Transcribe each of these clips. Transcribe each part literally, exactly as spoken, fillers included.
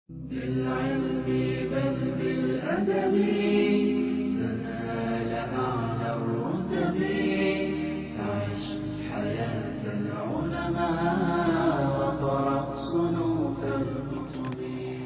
بالعلم بل بالأدب تنال أعلى الرتب. عش حياة العلماء وقرأ صنوف الكتب.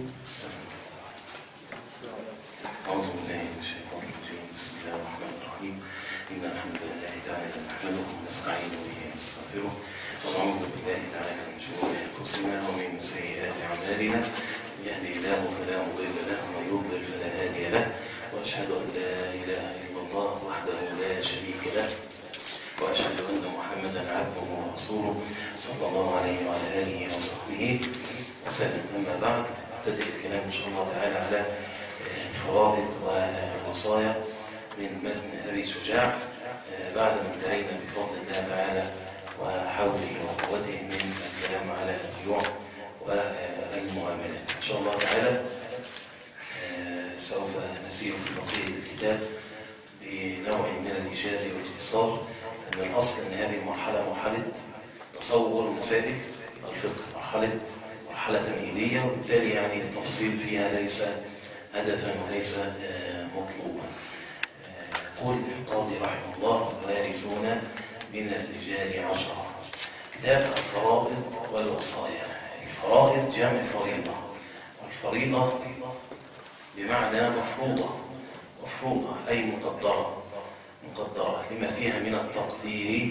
أعوذ بالله من الشيطان الرجيم. بسم الله الرحمن الرحيم. إن الحمد لله تعالى نحمده ونستعين به ونستغفره ونعوذ بالله تعالى من شرور أنفسنا ومن سيئات أعمالنا. من يهده الله فلا مضل له ومن يضلل فلا هادي له، وأشهد أن لا إله إلا الله وحده لا شريك له، وأشهد أن محمدا عبده ورسوله صلى الله عليه وعلى آله وصحبه وسلم. أما بعد، ابتدئ الكلام إن شاء الله تعالى على الفرائض والوصايا من متن أبي شجاع بعد ما انتهينا بفضل الله تعالى وحوله وقوته من الكلام على البيوع والمعاملات. إن شاء الله تعالى سوف نسير في بقية الكتاب بنوع من الإيجاز والاختصار، أن الأصل أن هذه المرحلة مرحلة تصور مسائل الفقه، مرحلة مرحلة تمهيدية، وبالتالي يعني التفصيل فيها ليس هدفا وليس مطلوبا. يقول القاضي رحمه الله: الوارثون من الرجال عشرة. كتاب الفرائض والوصايا. الفرائض جمع فريضة، والفريضة بمعنى مفروضة، مفروضة أي مقدرة، مقدرة لما فيها من التقدير،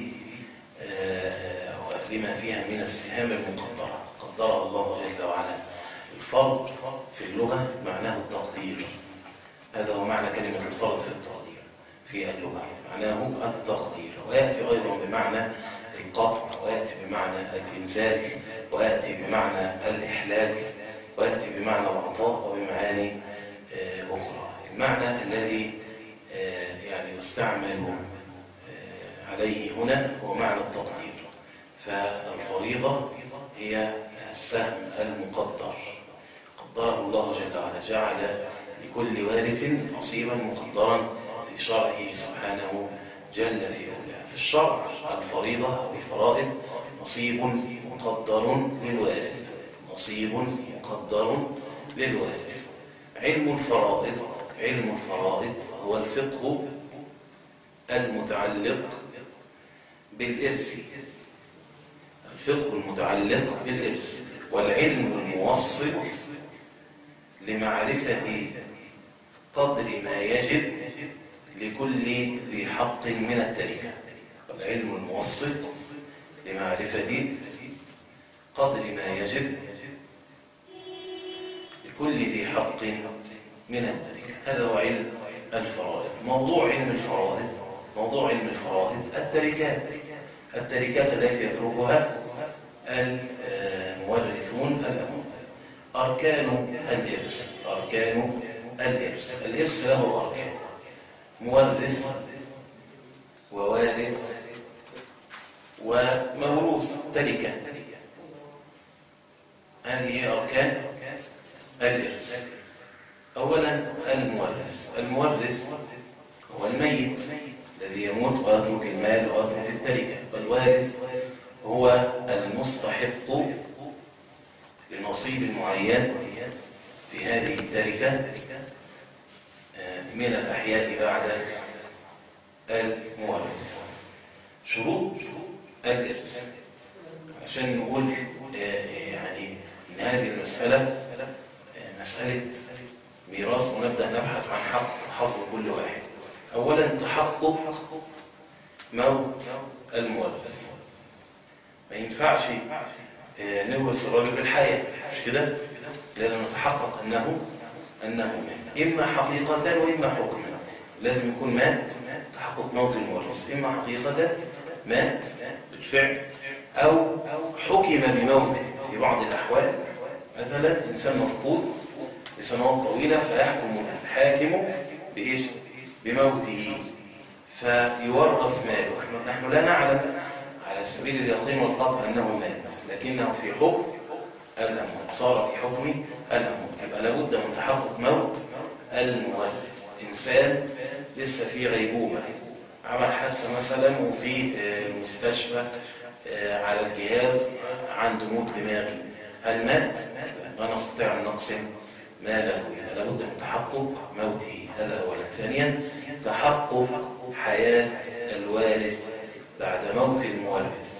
لما فيها من السهام المقدرة قدرها الله جل وعلا. الفرض في اللغة معناه التقدير، هذا هو معنى كلمة الفرض في التقدير في اللغة، معناه التقدير. ويأتي أيضا بمعنى القطع، ويأتي بمعنى الإنزال، ويأتي بمعنى الإحلال، ويأتي بمعنى العطاء، وبمعاني أخرى. المعنى الذي يعني يستعمل عليه هنا هو معنى التقدير. فالفريضة هي السهم المقدر، قدره الله جل وعلا، جعل لكل وارث نصيبا مقدرا في شرعه سبحانه جل في علاه. في الشرع الفريضة أو الفرائض نصيب مقدر للوارث، نصيب مقدر للوارث. علم الفرائض، علم الفرائض هو الفقه المتعلق بالإرث، الفقه المتعلق بالإرث، والعلم الموصل لمعرفة قدر ما يجب لكل ذي حق من التركة، والعلم الموصل لمعرفة قدر ما يجب لكل ذي حق من التركة. هذا هو علم الفرائض. موضوع علم الفرائض، موضوع علم الفرائض التركات، التركات التي يتركها المورثون الأموات. أركان الإرث، أركان الإرث. الإرث له أركان: مورث ووارث وموروث، تركة. هذه أركان الإرث. أولا المورث. المورث هو الميت الذي يموت ويترك المال ويترك التركة، والوارث هو المستحق لنصيب معين في هذه التركة من الأحياء بعد المورث. شروط الإرث، عشان نقول يعني إن هذه المسألة مسألة ميراث، ونبدأ نبحث عن حق حظ كل واحد. أولا تحقق موت المورث. ما ينفعش نورث الراجل بالحياة، مش كده؟ لازم نتحقق أنه أنه مات، إما حقيقة وإما حكما. لازم يكون مات، تحقق موت المورث، إما حقيقة مات بالفعل أو حكم بموته في بعض الأحوال. مثلا إنسان مفقود لسنوات طويلة فيحكم الحاكم بإيش؟ بموته، فيورث ماله. نحن لا نعلم على سبيل اليقين والقطع أنه مات، لكنه في حكم الأموات، صار في حكم الأموات. يبقى لابد من تحقق موت المورث. إنسان لسه في غيبوبة، عمل حادثة مثلا وفي المستشفى على الجهاز عنده موت دماغي، هل مات؟ لا نستطيع أن نقسم ما له، يعني لابد من تحقق موته، هذا أولا. ثانيا تحقق حياة الوارث بعد موت المورث،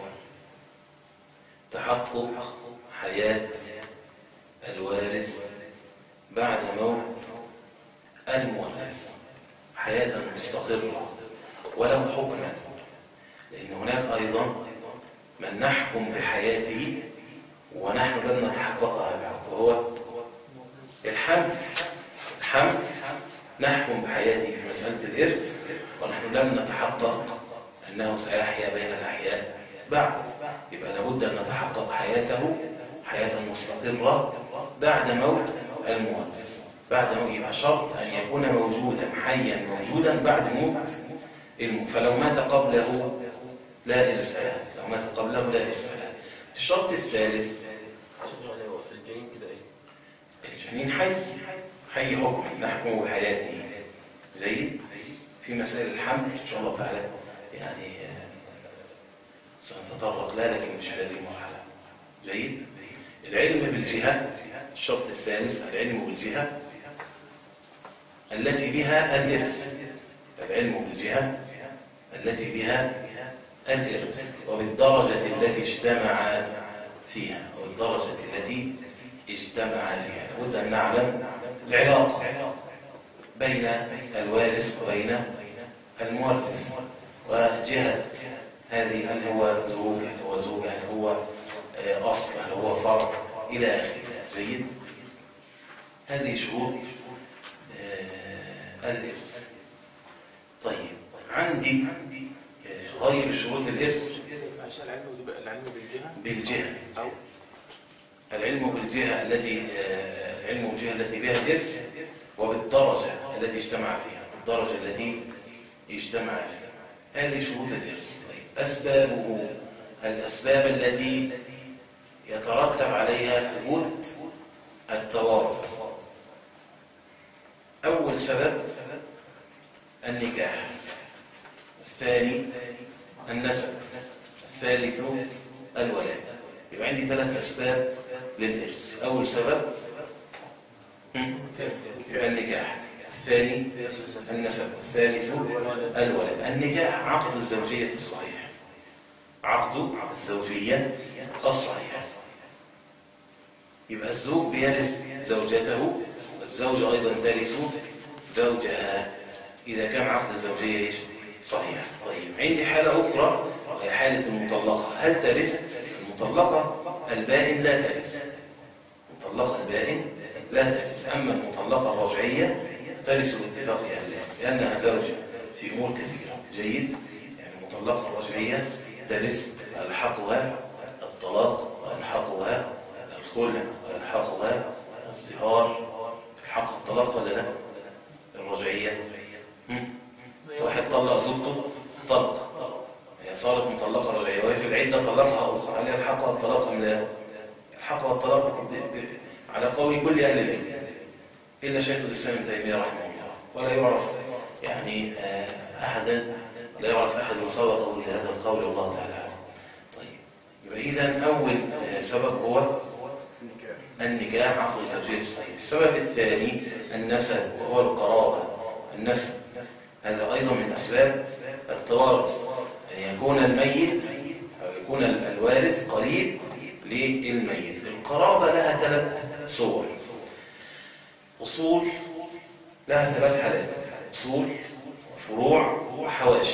تحقق حياة الوارث بعد موت المورث حياة مستقرة ولو حكما، لأن هناك أيضا من نحكم بحياته ونحن لم نتحققها بعد، وهو الحمل. الحمل نحكم بحياته في مسألة الإرث ونحن لم نتحقق أنه سيحيا بين الأحياء بعد، يبقى لابد أن نتحقق حياته حياة مستقرة بعد موت المورث. بعد موت يبقى شرط أن يكون موجودا حيا موجودا بعد موت الموت، فلو مات قبله لا إرث له، لو مات قبله لا إرث له. الشرط الثالث الجنين كده ايه؟ الجنين حي، حي حكم نحكم بحياته. جيد. في مسائل الحمل إن شاء الله تعالى يعني سنتطرق لا، لكن مش هذه المرحلة. جيد. العلم بالجهة، الشرط الثالث العلم بالجهة التي بها الإرث، العلم بالجهة التي بها الإرث وبالدرجة التي اجتمع فيها، والدرجة التي اجتمع فيها. لابد أن نعلم العلاقة بين الوارث وبين المورث، وجهة هذه هل هو زوج، هل هو زوجة، هل هو أصل، هل هو فرع، إلى آخره. جيد. هذه شروط الإرث. طيب عندي غير شروط الإرث عشان العلم العلم بالجهة بالجهة أو العلم بالجهة التي العلم بالجهة التي بها الإرث وبالدرجة التي اجتمع فيها، الدرجة التي اجتمع فيها. هذه شروط الإرث. طيب أسبابه، الأسباب التي يترتب عليها ثبوت التوارث. أول سبب النكاح، الثاني النسب، الثالث الولاء. يبقى عندي ثلاث أسباب للإرث. أول سبب النكاح، الثاني النسب، الثالث الولاء. النكاح عقد الزوجية الصحيح، عقد الزوجية الصحيح. يبقى الزوج بيرث زوجته والزوجة أيضا ترث زوجها إذا كان عقد الزوجية صحيح. طيب عندي حالة أخرى وهي حالة المطلقة. هل ترث المطلقة؟ البائن لا ترث، المطلقة البائن لا ترث. أما المطلقة الرجعية ترث باتفاق أهلها لأنها زوجة في أمور كثيرة. جيد. يعني المطلقة الرجعية ترث، يلحقها الطلاق ويلحقها الخلع ويلحقها الظهار. الحق الطلاق ولا لا؟ الرجعية واحد طلق زوجته طلق، هي صارت مطلقة رجعية وهي في العدة طلقها أخرى، هل يلحقها الطلاق أم لا؟ يلحقها الطلاق على قول كل أهل العلم إلا شيخ الإسلام ابن تيمية رحمه الله، ولا يعرف يعني أحدا، لا يعرف أحد سبقه لهذا القول والله تعالى. طيب يبقى إذن أول سبب هو النكاح عقد الزوجية الصحيح. السبب الثاني النسب وهو القرابة. النسب هذا أيضا من أسباب التوارث، أن يكون الميت أو يكون الوارث قريب للميت. القرابة لها ثلاث صور. أصول لها ثلاث حالات: أصول وفروع وحواشي.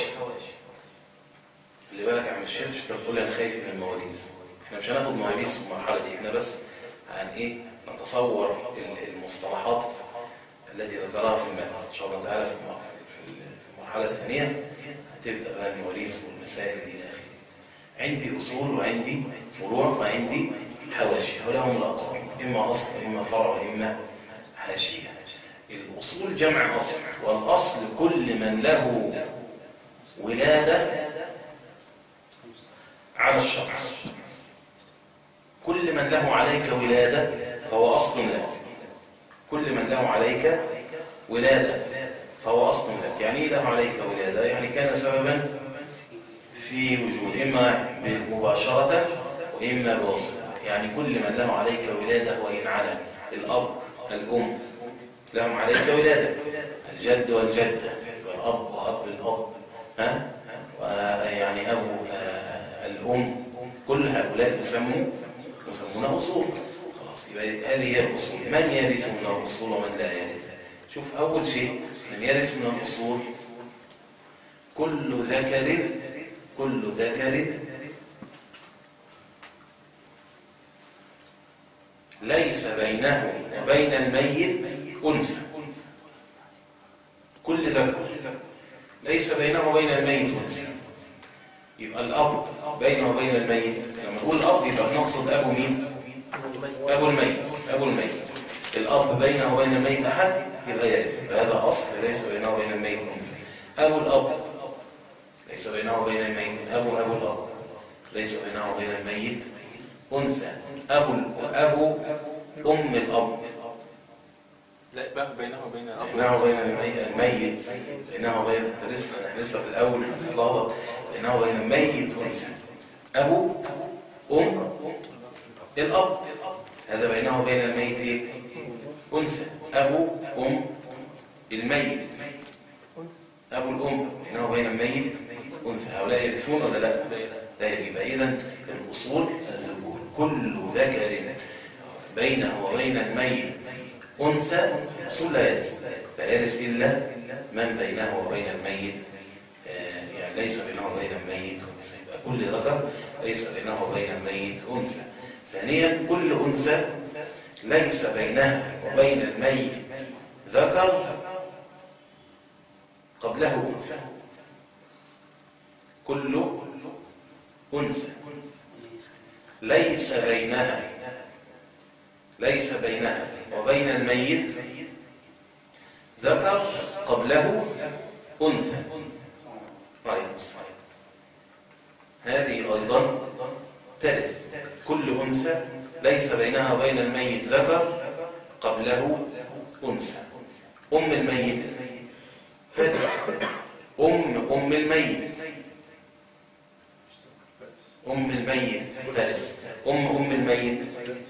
اللي بالك يا عم الشيخ انت بتقول لي أنا خايف من المواريث. احنا مش هناخد مواريث في المرحلة دي، احنا بس عن إيه نتصور المصطلحات التي ذكرها في المعنى. إن شاء الله تعالى في المرحلة الثانية هتبدأ بقى المواريث والمسائل إلى آخره. عندي أصول وعندي فروع وعندي حواشي، ولهم الأقسام إما أصل وإما فرع وإما حاشية. الأصول جمع أصل، والأصل كل من له ولادة على الشخص، كل من له عليك ولادة فهو أصل لك، كل من له عليك ولادة فهو أصل لك. يعني إيه له عليك ولادة؟ يعني كان سببا في وجود، إما مباشرة وإما بواسطة. يعني كل من له عليك ولادة وإن علم. الأب الأم لهم عليك ولادة، الجد والجدة والأب وأب الأب، ها؟ يعني أبو آه الأم، كل هؤلاء يسموا يسمون أصول. خلاص، يبقى هذه هي الأصول. من يرث من الأصول ومن لا يرث؟ شوف أول شيء، من يرث من الأصول كل ذكر كل ذكر ليس بينه وبين الميت أنثى. كل ذكر ليس بينه وبين الميت أنثى. يبقى الأب بينه وبين الميت، لما نقول الأب يبقى نقصد أبو مين؟ أبو الميت. أبو الميت الأب بينه وبين الميت أحد يبقى يرث، هذا أصل ليس بينه وبين الميت أنثى. أبو الأب ليس بينه وبين الميت، أبو أبو الأب ليس بينه وبين الميت أنثى. أبو أبو أم الأب لا بقى بينه وبين الأب، بينه وبين الميت، بينه وبين لسه لسه في الأول غلط، بينه وبين الميت أنثى. أبو أم الأب هذا بينه وبين الميت إيه؟ أنثى. أبو أم الميت، أبو الأم بينه وبين الميت أنثى. هؤلاء يرثون ولا لا؟ لا يبقى إذن الأصول الذكور. كل ذكر بينه وبين الميت أنثى أصول لا يرث، لا يرث إلا من بينه وبين الميت آه يعني ليس بينه وبين الميت أنثى. يبقى كل ذكر ليس بينه وبين الميت أنثى. ثانيا، كل أنثى ليس بينها وبين الميت ذكر قبله أنثى. كل أنثى ليس بينها ليس بينها وبين الميت ذكر قبله أنثى. رأي المصحف هذه أيضا ترث. كل أنثى ليس بينها وبين الميت ذكر قبله أنثى. أم الميت أم أم الميت أم الميت ترث. أم أم الميت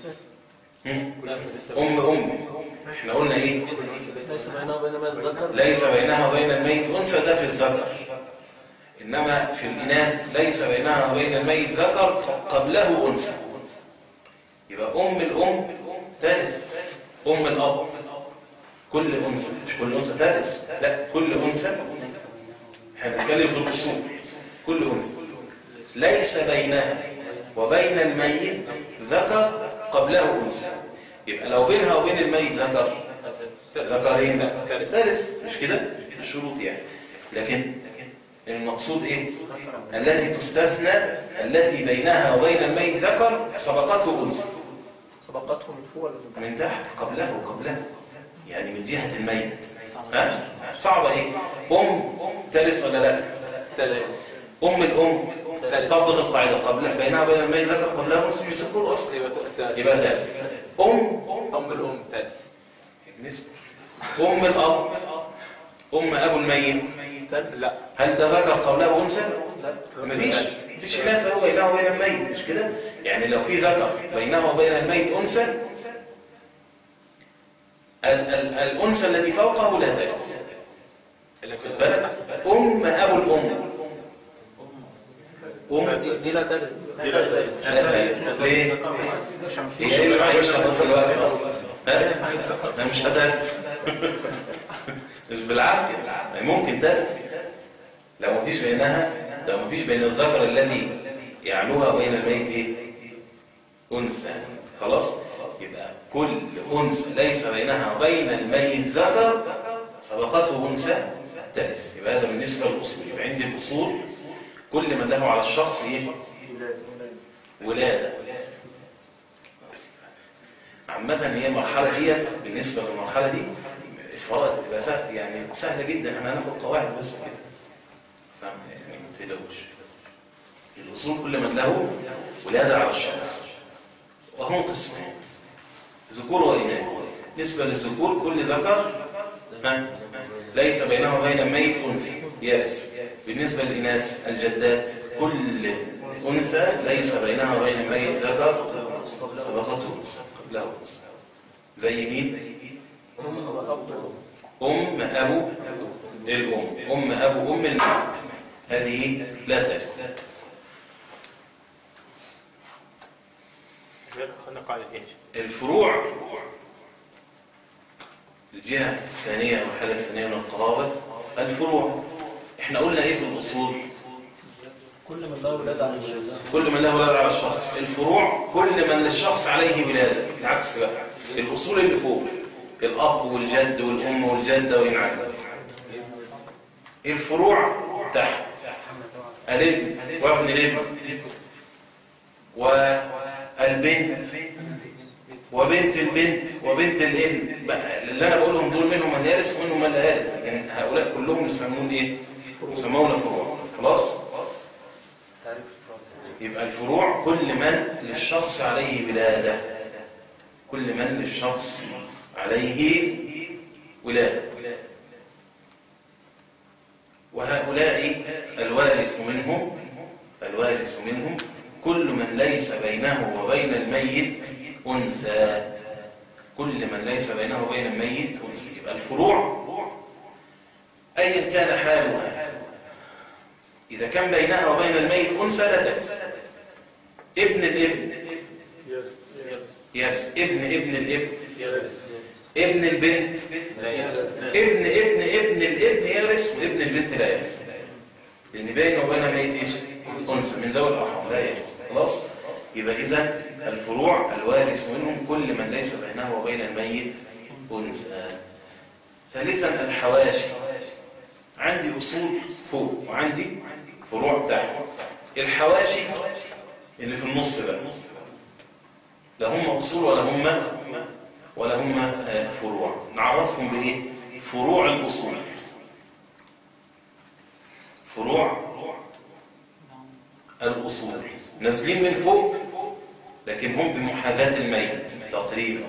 أم أم احنا قلنا إيه؟ ليس بينه وبين الميت ذكر، ليس بينها وبين الميت أنثى، ده في الذكر. إنما في الإناث ليس بينها وبين الميت ذكر قبله أنثى. يبقى أم الأم ترث. أم الأب كل أنثى، مش كل أنثى ترث، لا كل أنثى. احنا بنتكلم في الأصول. كل أنثى ليس بينها وبين الميت ذكر قبله أنثى. يبقى لو بينها وبين الميت ذكر ذكرين ثالث، مش كده؟ الشروط يعني. لكن المقصود ايه؟ التي تستثنى التي بينها وبين الميت ذكر سبقته أنثى. سبقته من فوق ولا من تحت؟ من تحت، قبله قبله يعني من جهة الميت. ها؟ صعبة ايه؟ أم ترث ولا لا؟ تلاتة. أم الأم تطبق القاعدة قبل بينها وبين الميت ذكر قبلها أنثى في سكون الأصل يبقى ترث. أم أم الأم تلاتة. أم الأب أم أبو الميت لا. هل ده ذكر قبله أنثى؟ مفيش مفيش خلاف بينه وبين الميت، مش كده؟ يعني لو في ذكر بينه وبين الميت أنثى، ال ال الأنثى التي فوقه لا ترث. خد بالك؟ أم أبو الأم دي, دي لا ترث. دي لا ترث. ليه؟ هي اللي معيشها في الوقت أصلا. ها؟ مش هترث. مش بالعافية، ممكن ترث لو مفيش بينها، لو مفيش بين الذكر الذي يعلوها بين الميت ايه؟ أنثى. خلاص؟ يبقى كل أنثى ليس بينها وبين الميت ذكر سبقته أنثى ترث. يبقى هذا بالنسبة للأصول. يبقى عندي الأصول كل من له على الشخص ايه؟ ولادة. عامة هي المرحلة ديت بالنسبة للمرحلة دي إفراد تبقى سهل، يعني سهلة جدا. احنا هناخد قواعد بس كده، فاهم يعني؟ ما تقلقوش. الأصول كل من له ولادة على الشخص، وهم قسمين ذكور وإناث. بالنسبة للذكور كل ذكر ليس بينه وبين الميت أنثى يرث. بالنسبة للإناث الجدات كل أنثى ليس بينها وبين الميت ذكر سبقته أنثى قبله أنثى. زي مين؟ أم وأب أم أبو الأم، أم أبو أم الميت، هذه لا ترث. خلينا قاعدتين. الفروع الجهة الثانية أو الحالة الثانية من القرابة الفروع. احنا قلنا ايه في الأصول؟ كل من له ولاد على الولاد. كل من له ولاد على الشخص. الفروع كل من للشخص عليه ولادة. العكس بقى، الأصول اللي فوق الأب والجد والأم والجدة وينعاد. الفروع تحت الابن وابن الابن والبنت وبنت البنت وبنت الابن. بقى اللي انا بقولهم دول منهم من يرث ومنهم من لا يرث، لكن هؤلاء كلهم يسمون ايه؟ يسمون فروع. خلاص؟ يبقى الفروع كل من للشخص عليه ولادة، كل من للشخص عليه ولادة. وهؤلاء الوارث منهم الوارث منهم كل من ليس بينه وبين الميت أنثى، كل من ليس بينه وبين الميت أنثى. يبقى الفروع أيا كان حالها، إذا كان بينها وبين الميت أنثى لا ترث. ابن الابن يرث، ابن ابن الابن ابن البنت ابن ابن ابن الابن يرث، وابن البنت لا يرث، لأن بينه وبين الميت ايش؟ أنثى من ذوي الأرحام لا يرث. خلاص؟ يبقى إذا الفروع الوارث منهم كل من ليس بينه وبين الميت أنثى. ثالثا الحواشي. عندي أصول فوق وعندي فروع تحت. الحواشي اللي في النص بقى لا هم أصول ولا هم ولا هم فروع. نعرفهم بإيه؟ فروع الأصول. فروع الأصول نازلين من فوق لكن هم بمحاذاة الميت تقريبا،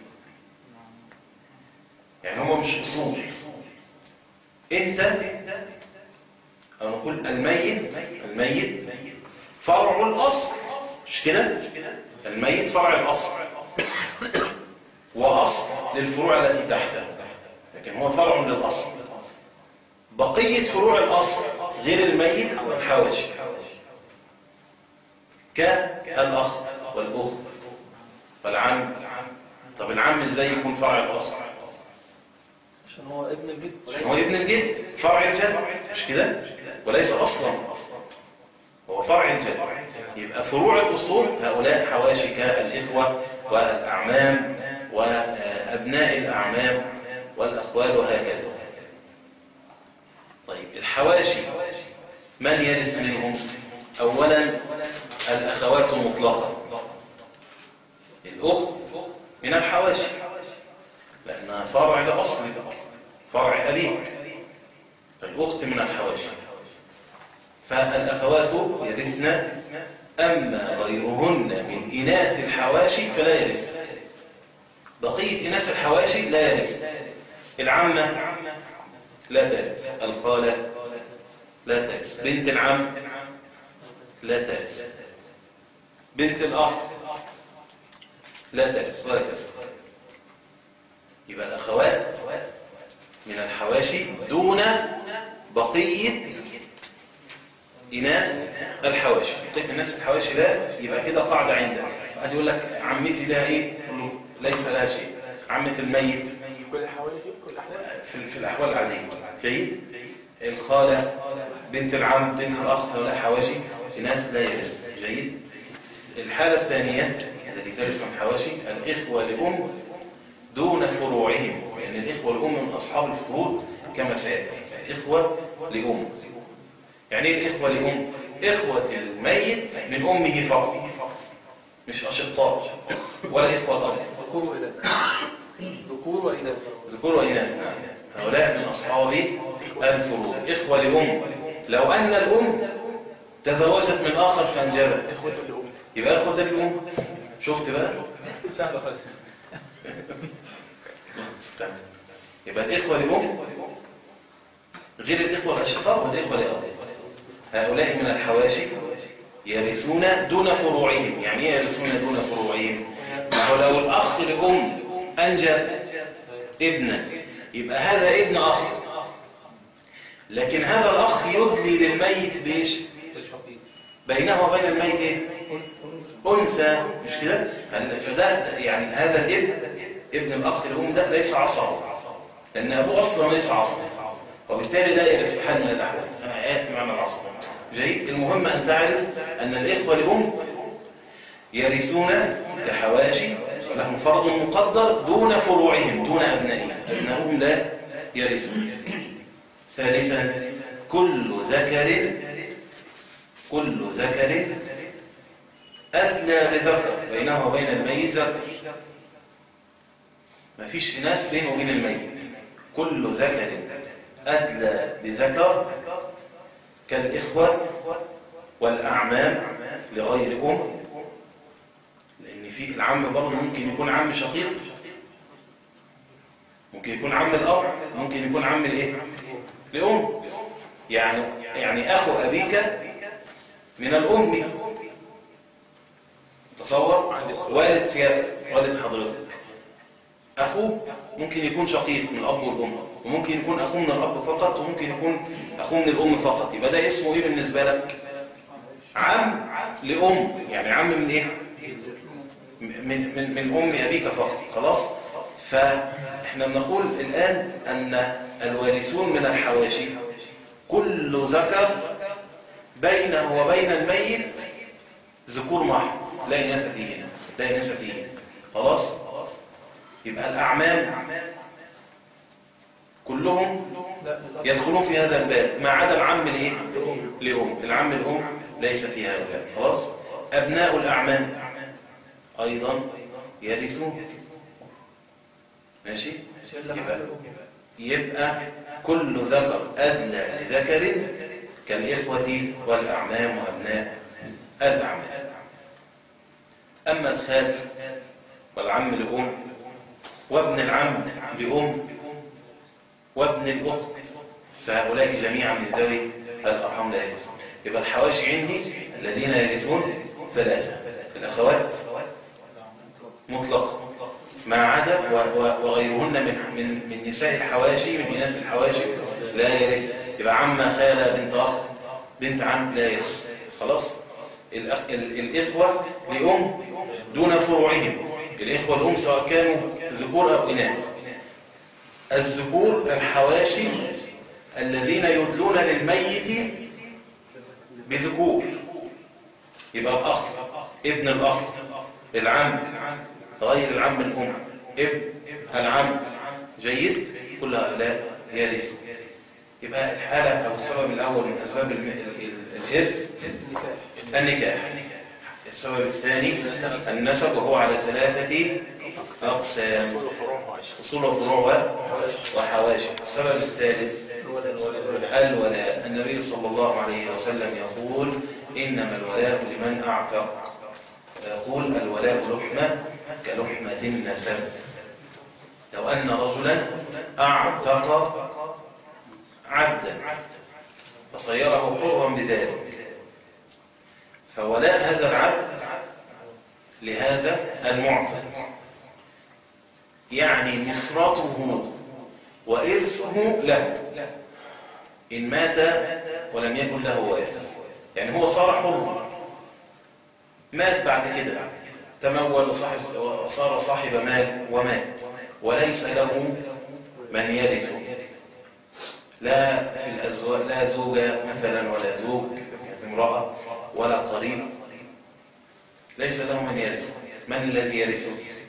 يعني هم مش أصول. انت أو نقول الميت الميت فرع الأصل، مش كده؟ الميت فرع الأصل وأصل للفروع التي تحته، لكن هو فرع للأصل. بقية فروع الأصل غير الميت والحواشي كالأخ والأخت والعم. طب العم ازاي يكون فرع الأصل؟ عشان هو ابن الجد. عشان هو ابن الجد، فرع الجد، مش كده؟ وليس أصلا، هو فرع الجد. يبقى فروع الأصول هؤلاء حواشي كالإخوة والأعمام وأبناء الأعمام والأخوال وهكذا. طيب الحواشي من يرث منهم؟ أولا الأخوات مطلقا. الأخت من الحواشي لأنها فرع لأصل، فرع أبيه، فالأخت من الحواشي. فالأخوات يرثن، أما غيرهن من إناث الحواشي فلا يرثن. بقية إناث الحواشي لا يرثن. العمة لا ترث، الخالة لا ترث، بنت العم لا ترث، بنت الأخ لا ترث، وهكذا. يبقى الأخوات من الحواشي دون بقية إناث الحواشي. بقية الناس الحواشي لا، يبقى كده قاعدة عندك. قاعد يقول لك عمتي لها إيه؟ ليس لها شيء. عمة الميت كل الحوالي كل الأحوال في, في الأحوال العادية. جيد. الخالة، بنت العم، بنت الأخ ولا حواشي ناس لا يرث. جيد. الحالة الثانية التي ترث من حواشي الإخوة لأم دون فروعهم، يعني الإخوة لأم من أصحاب الفروض كما سيأتي. الإخوة لأم يعني ايه الإخوة لأم؟ إخوة الميت من أمه فقط، مش أشقاء ولا إخوة الأرض. ذكور وإناث. ذكور وإناث. ذكور وإناث. نعم. هؤلاء من أصحاب الفروض. إخوة لأم لو أن الأم تزوجت من آخر فانجبت إخوة الأم يبقى إخوة الأم. شفت بقى؟ سهلة خالص. يبقى الإخوة لأم غير الإخوة الأشقاء والإخوة لأب. هؤلاء من الحواشي يرثون دون فروعهم. يعني ايه يرثون دون فروعهم؟ هو لو الأخ لأم أنجب ابنا يبقى هذا ابن أخ، لكن هذا الأخ يدلي للميت بإيش؟ بينه وبين الميت إيه؟ أنثى، مش كده؟ فده يعني هذا الابن ابن الأخ لأم ده ليس عصبه، لأن أبوه أصلا ليس عصبه، وبالتالي لا يرث بحال من الأحوال. أنا آيات معنى العصب جيد. المهم أن تعرف أن الإخوة لأم يرثون كحواشي لهم فرض مقدر دون فروعهم دون أبنائهم، أبنائهم لا يرثون. ثالثا كل ذكر كل ذكر أدلى لذكر بينه وبين الميت ذكر، ما فيش ناس بينه وبين الميت. كل ذكر أدلى لذكر كالإخوة والأعمام لغير أم، لأن في العم برضه ممكن يكون عم شقيق، ممكن يكون عم الأب، ممكن يكون عم الإيه؟ لأم. يعني يعني أخو أبيك من الأم، تصور والد سيادة والد حضرتك أخوه ممكن يكون شقيق من الأب والأم، وممكن يكون أخوه من الأب فقط، وممكن يكون أخوه من الأم فقط. يبقى ده اسمه إيه بالنسبة لك؟ عم لأم، يعني عم من إيه؟ من, من, من أم أبيك فقط. خلاص. فإحنا بنقول الآن أن الوارثون من الحواشي كل ذكر بينه وبين الميت ذكور محض لا إناث فيهن لا إناث فيهن. خلاص. يبقى الأعمام كلهم يدخلون في هذا الباب ما عدا العم الايه؟ لأم. العم الأم ليس في هذا الباب. خلاص. أبناء الأعمام أيضا يرثون. ماشي. يبقى, يبقى كل ذكر أدلى لذكر كالإخوة والأعمام وأبناء الأعمام. أما الخال والعم لأم وابن العم بأم وابن الأخت فهؤلاء جميعا من ذوي الأرحام لا يرثون. يبقى الحواشي عندي الذين يرثون ثلاثة: الأخوات مطلق ما عدا وغيرهن من من من نساء الحواشي من إناث الحواشي لا يرث. يبقى عمة خالة بنت أخ بنت عم لا يرث. خلاص. الأخ الإخوة لأم دون فروعهم، الإخوة الأم سواء كانوا ذكور أو إناث. الذكور الحواشي الذين يدلون للميت بذكور، يبقى الأخ ابن الأخ العم غير العم الأم ابن العم جيد كل هؤلاء يرثون. يبقى الحالة أو السبب الأول من أسباب الإرث النكاح. السبب الثاني النسب وهو على ثلاثة أقسام: أصول وفروع وحواشي. السبب الثالث الولاء. النبي صلى الله عليه وسلم يقول: إنما الولاء لمن أعتق. يقول: الولاء لحمة كلحمة النسب. لو أن رجلا أعتق عبدا فصيره حرا بذلك، فولاء هذا العبد لهذا المعتق يعني نصرته وإرثه له إن مات ولم يكن له وارث. يعني هو صار حرا، مات بعد كده، تمول وصار صاحب مال ومات وليس له من يرثه، لا في الأزواج، لا زوجة مثلا ولا زوج امرأة ولا قريب، ليس له من يرثه. من الذي يرثه؟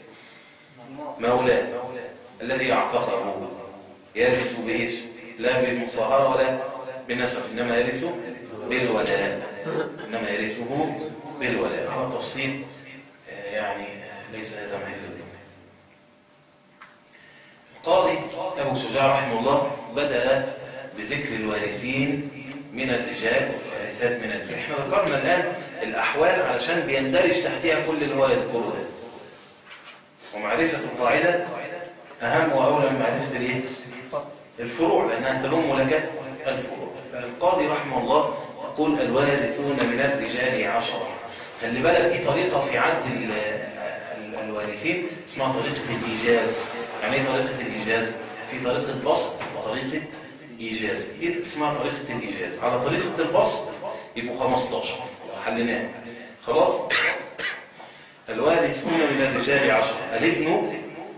مولاه الذي اعتقه. يرث بإيش؟ لا بالمصاهرة ولا بالنسب، إنما يرثه بالولاء، إنما يرثه بالولاء. هذا تفصيل يعني ليس هذا محل. القاضي أبو شجاع رحمه الله بدأ بذكر الوارثين من الرجال والوارثات من النساء. احنا ذكرنا الآن الأحوال علشان بيندرج تحتها كل اللي هو يذكره، ومعرفة القاعدة أهم وأولى من معرفة الايه؟ الفروع، لأنها تلم لك الفروع. فالقاضي رحمه الله يقول: الوارثون من الرجال عشرة. خلي بالك دي طريقة في عد الوارثين اسمها طريقة الإيجاز. يعني ايه طريقة الإيجاز؟ في طريقة بسط وطريقة إيجاز. دي اسمها طريقة الإيجاز. على طريقة البسط يبقوا خمستاشر حليناها خلاص. الوارثون من الرجال عشرة. الابن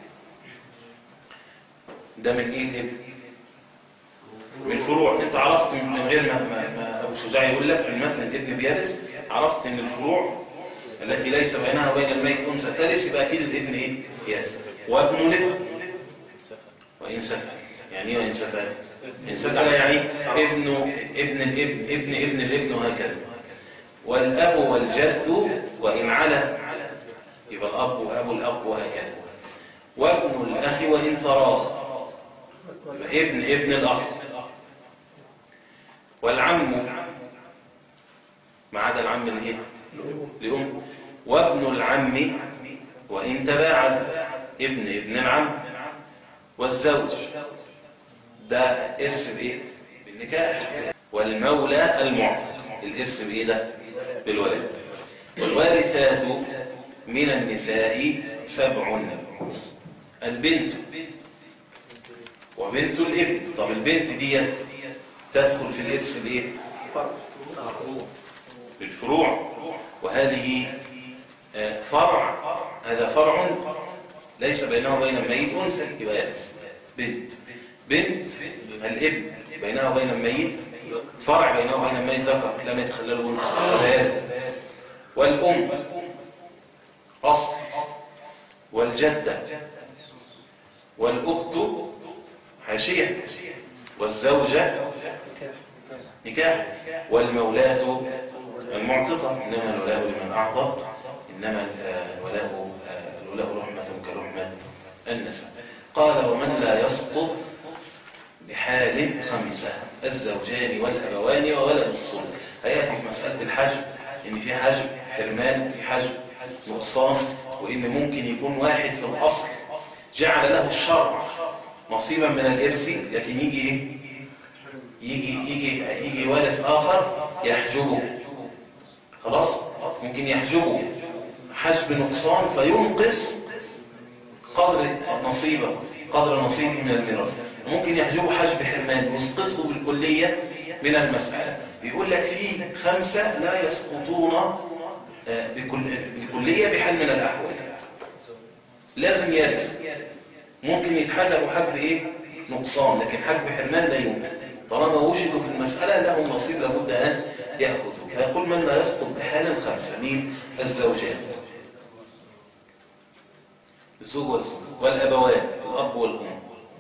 ده من ايه الابن؟ من الفروع. انت عرفت من غير ما, ما, ما ابو شجاع يقول لك في المتن الابن بيرث، عرفت ان الفروع التي ليس بينها وبين الميت انثى ترث، يبقى اكيد الابن ايه؟ يرث. وابن الابن وان سفل. يعني ايه وان سفل؟ ان سفل يعني ابن ابن الابن ابن ابن الابن وهكذا. والاب والجد وان علا، يبقى الاب وابو الاب وهكذا. وابن الاخ وان تراخ، يبقى ابن ابن الاخ. والعم ما عدا العم الايه؟ لأم. وابن العم وإن تباعد، ابن ابن العم. والزوج ده إرث بإيه؟ بالنكاح. والمولى المعتق الإرث بإيه ده؟ بالولد. والوارثات من النساء سبع. البنت وبنت الابن. طب البنت دي تدخل في الإرث بإيه؟ بالفروع. وهذه فرع، هذا فرع ليس بينه وبين الميت أنثى، يبقى يرث. بنت بنت الابن بينها وبين الميت فرع، بينه وبين الميت ذكر لم يتخلله أنثى، يبقى يرث. والأم أصل. والجدة والأخت حاشية. والزوجة نكاح. والمولاة المعتقة. إنما الولاء لمن أعطى، إنما الولاء الولاء رحمة كرحمة النسب. قال ومن لا يسقط بحال خمسة. الزوجان والأبوان وولد الصلب. هيأتي في مسألة الحجب إن في حجب حرمان، في حجب نقصان، وإن ممكن يكون واحد في الأصل جعل له الشرع نصيبا من الإرث، لكن يجي يجي يجي يجي وارث آخر يحجبه. خلاص، ممكن يحجبه حجب نقصان فينقص قدر نصيبه قدر نصيبه من الميراث. ممكن يحجبه حجب حرمان يسقطه بالكلية من المسألة. بيقول لك في خمسة لا يسقطون بكلية بحال من الأحوال، لازم يرث. ممكن يتحجبوا حجب ايه؟ نقصان، لكن حجب حرمان لا يمكن. طالما وجدوا في المسألة لهم نصيب لابد أن يأخذوا. فيقول من لا يسقط بحال خمسة. مين؟ الزوجان، الزوج والزوج، والأبوان الأب والأم،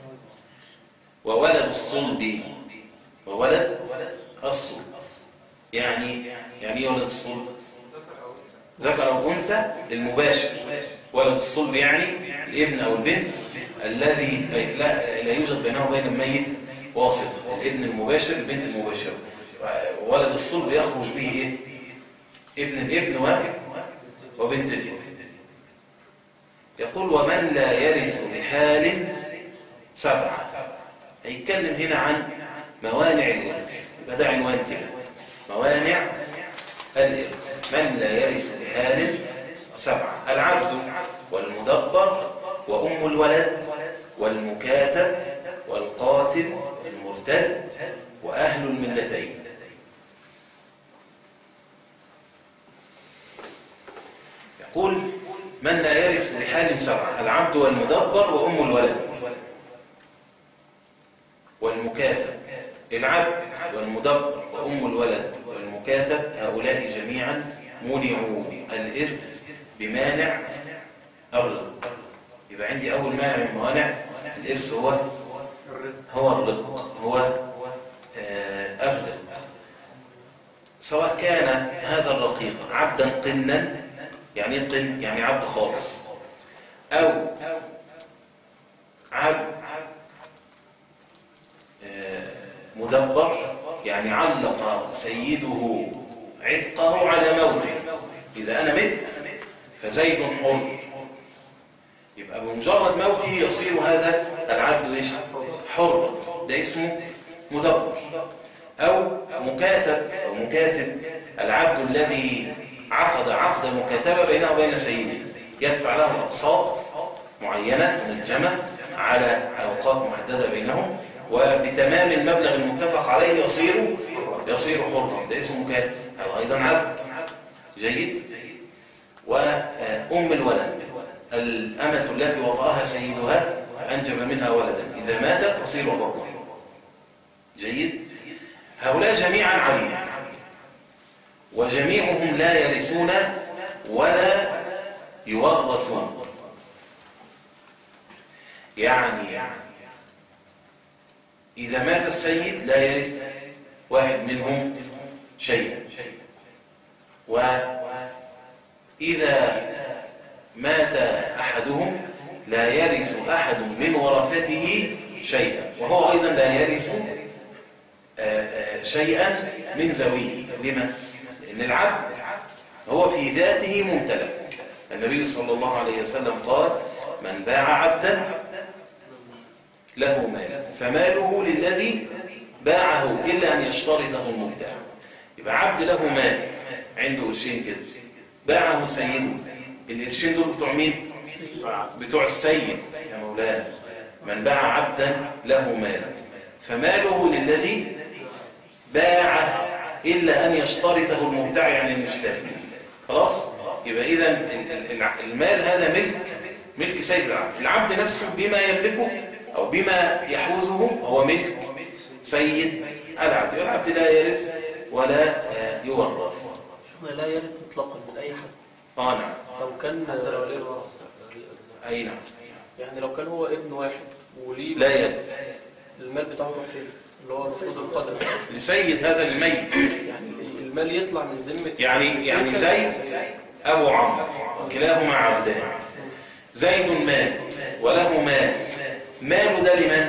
وولد الصلب. وولد الصلب يعني يعني ايه ولد الصلب؟ ذكر أو أنثى المباشر. ولد الصلب يعني الابن أو البنت الذي لا, لا يوجد بينه وبين الميت واسطة. الابن المباشر، البنت المباشرة. ولد الصلب يخرج به ايه؟ ابن الابن وبنت الابن. يقول ومن لا يرث بحال سبعة. هيتكلم هنا عن موانع الإرث. يبقى ده عنوان كده، موانع الإرث. من لا يرث بحال سبعة. العبد والمدبر وأم الولد والمكاتب والقاتل المرتد وأهل الملتين. يقول من لا يرث بحال سبعة. العبد والمدبر وأم الولد والمكاتب. العبد والمدبر وأم الولد والمكاتب هؤلاء جميعا منعوا الإرث بمانع الرق. يبقى عندي أول مانع من موانع الإرث هو هو الرق، هو آه الرق. سواء كان هذا الرقيق عبدا قنا، يعني قن يعني عبد خالص، أو عبد آه مدبر يعني علق سيده عتقه على موته. إذا أنا مت فزيد حر، يبقى بمجرد موته يصير هذا العبد إيش؟ حر. ده اسمه مدبر. أو مكاتب أو مكاتب العبد الذي عقد عقد مكاتبة بينه وبين سيده، يدفع له أقساط معينة منجمة على أوقات محددة بينهم، وبتمام المبلغ المتفق عليه يصير يصير حرا، ده اسمه مكاتب أو أيضا عبد. جيد. وأم الولد الأمة التي وطأها سيدها أنجب منها ولدا إذا ماتت تصير حرا. جيد. هؤلاء جميعا عبيد، وجميعهم لا يرثون ولا يورثون. يعني إذا مات السيد لا يرث واحد منهم شيئا، وإذا مات أحدهم لا يرث أحد من ورثته شيئا، وهو أيضا لا يرث شيئا من ذويه. لما؟ لأن العبد هو في ذاته ممتلك. النبي صلى الله عليه وسلم قال: من باع عبدا له مال فماله للذي باعه إلا أن يشترطه المبتاع. يبقى عبد له مال عنده قرشين كده، باعه سيده، القرشين دول بتوع مين؟ بتوع السيد يا مولانا. من باع عبدا له مال فماله للذي باع إلا أن يشترطه المبتاع، يعني المشتري. خلاص؟ يبقى إذا المال هذا ملك ملك سيد العبد. العبد نفسه بما يملكه أو بما يحوزه هو ملك سيد العبد. العبد لا يرث ولا يورث. لا يرث مطلقا من أي حد. آه نعم. لو كان أي نعم. يعني لو كان هو ابن واحد وليه لا يرث، المال بتاعه يروح فين؟ اللي هو المفروض القدر لسيد هذا الميت. يعني المال يطلع من ذمة يعني يعني زيد أبو عمرو وكلاهما عبدان. زيد مات وله مال، ماله ده لمن؟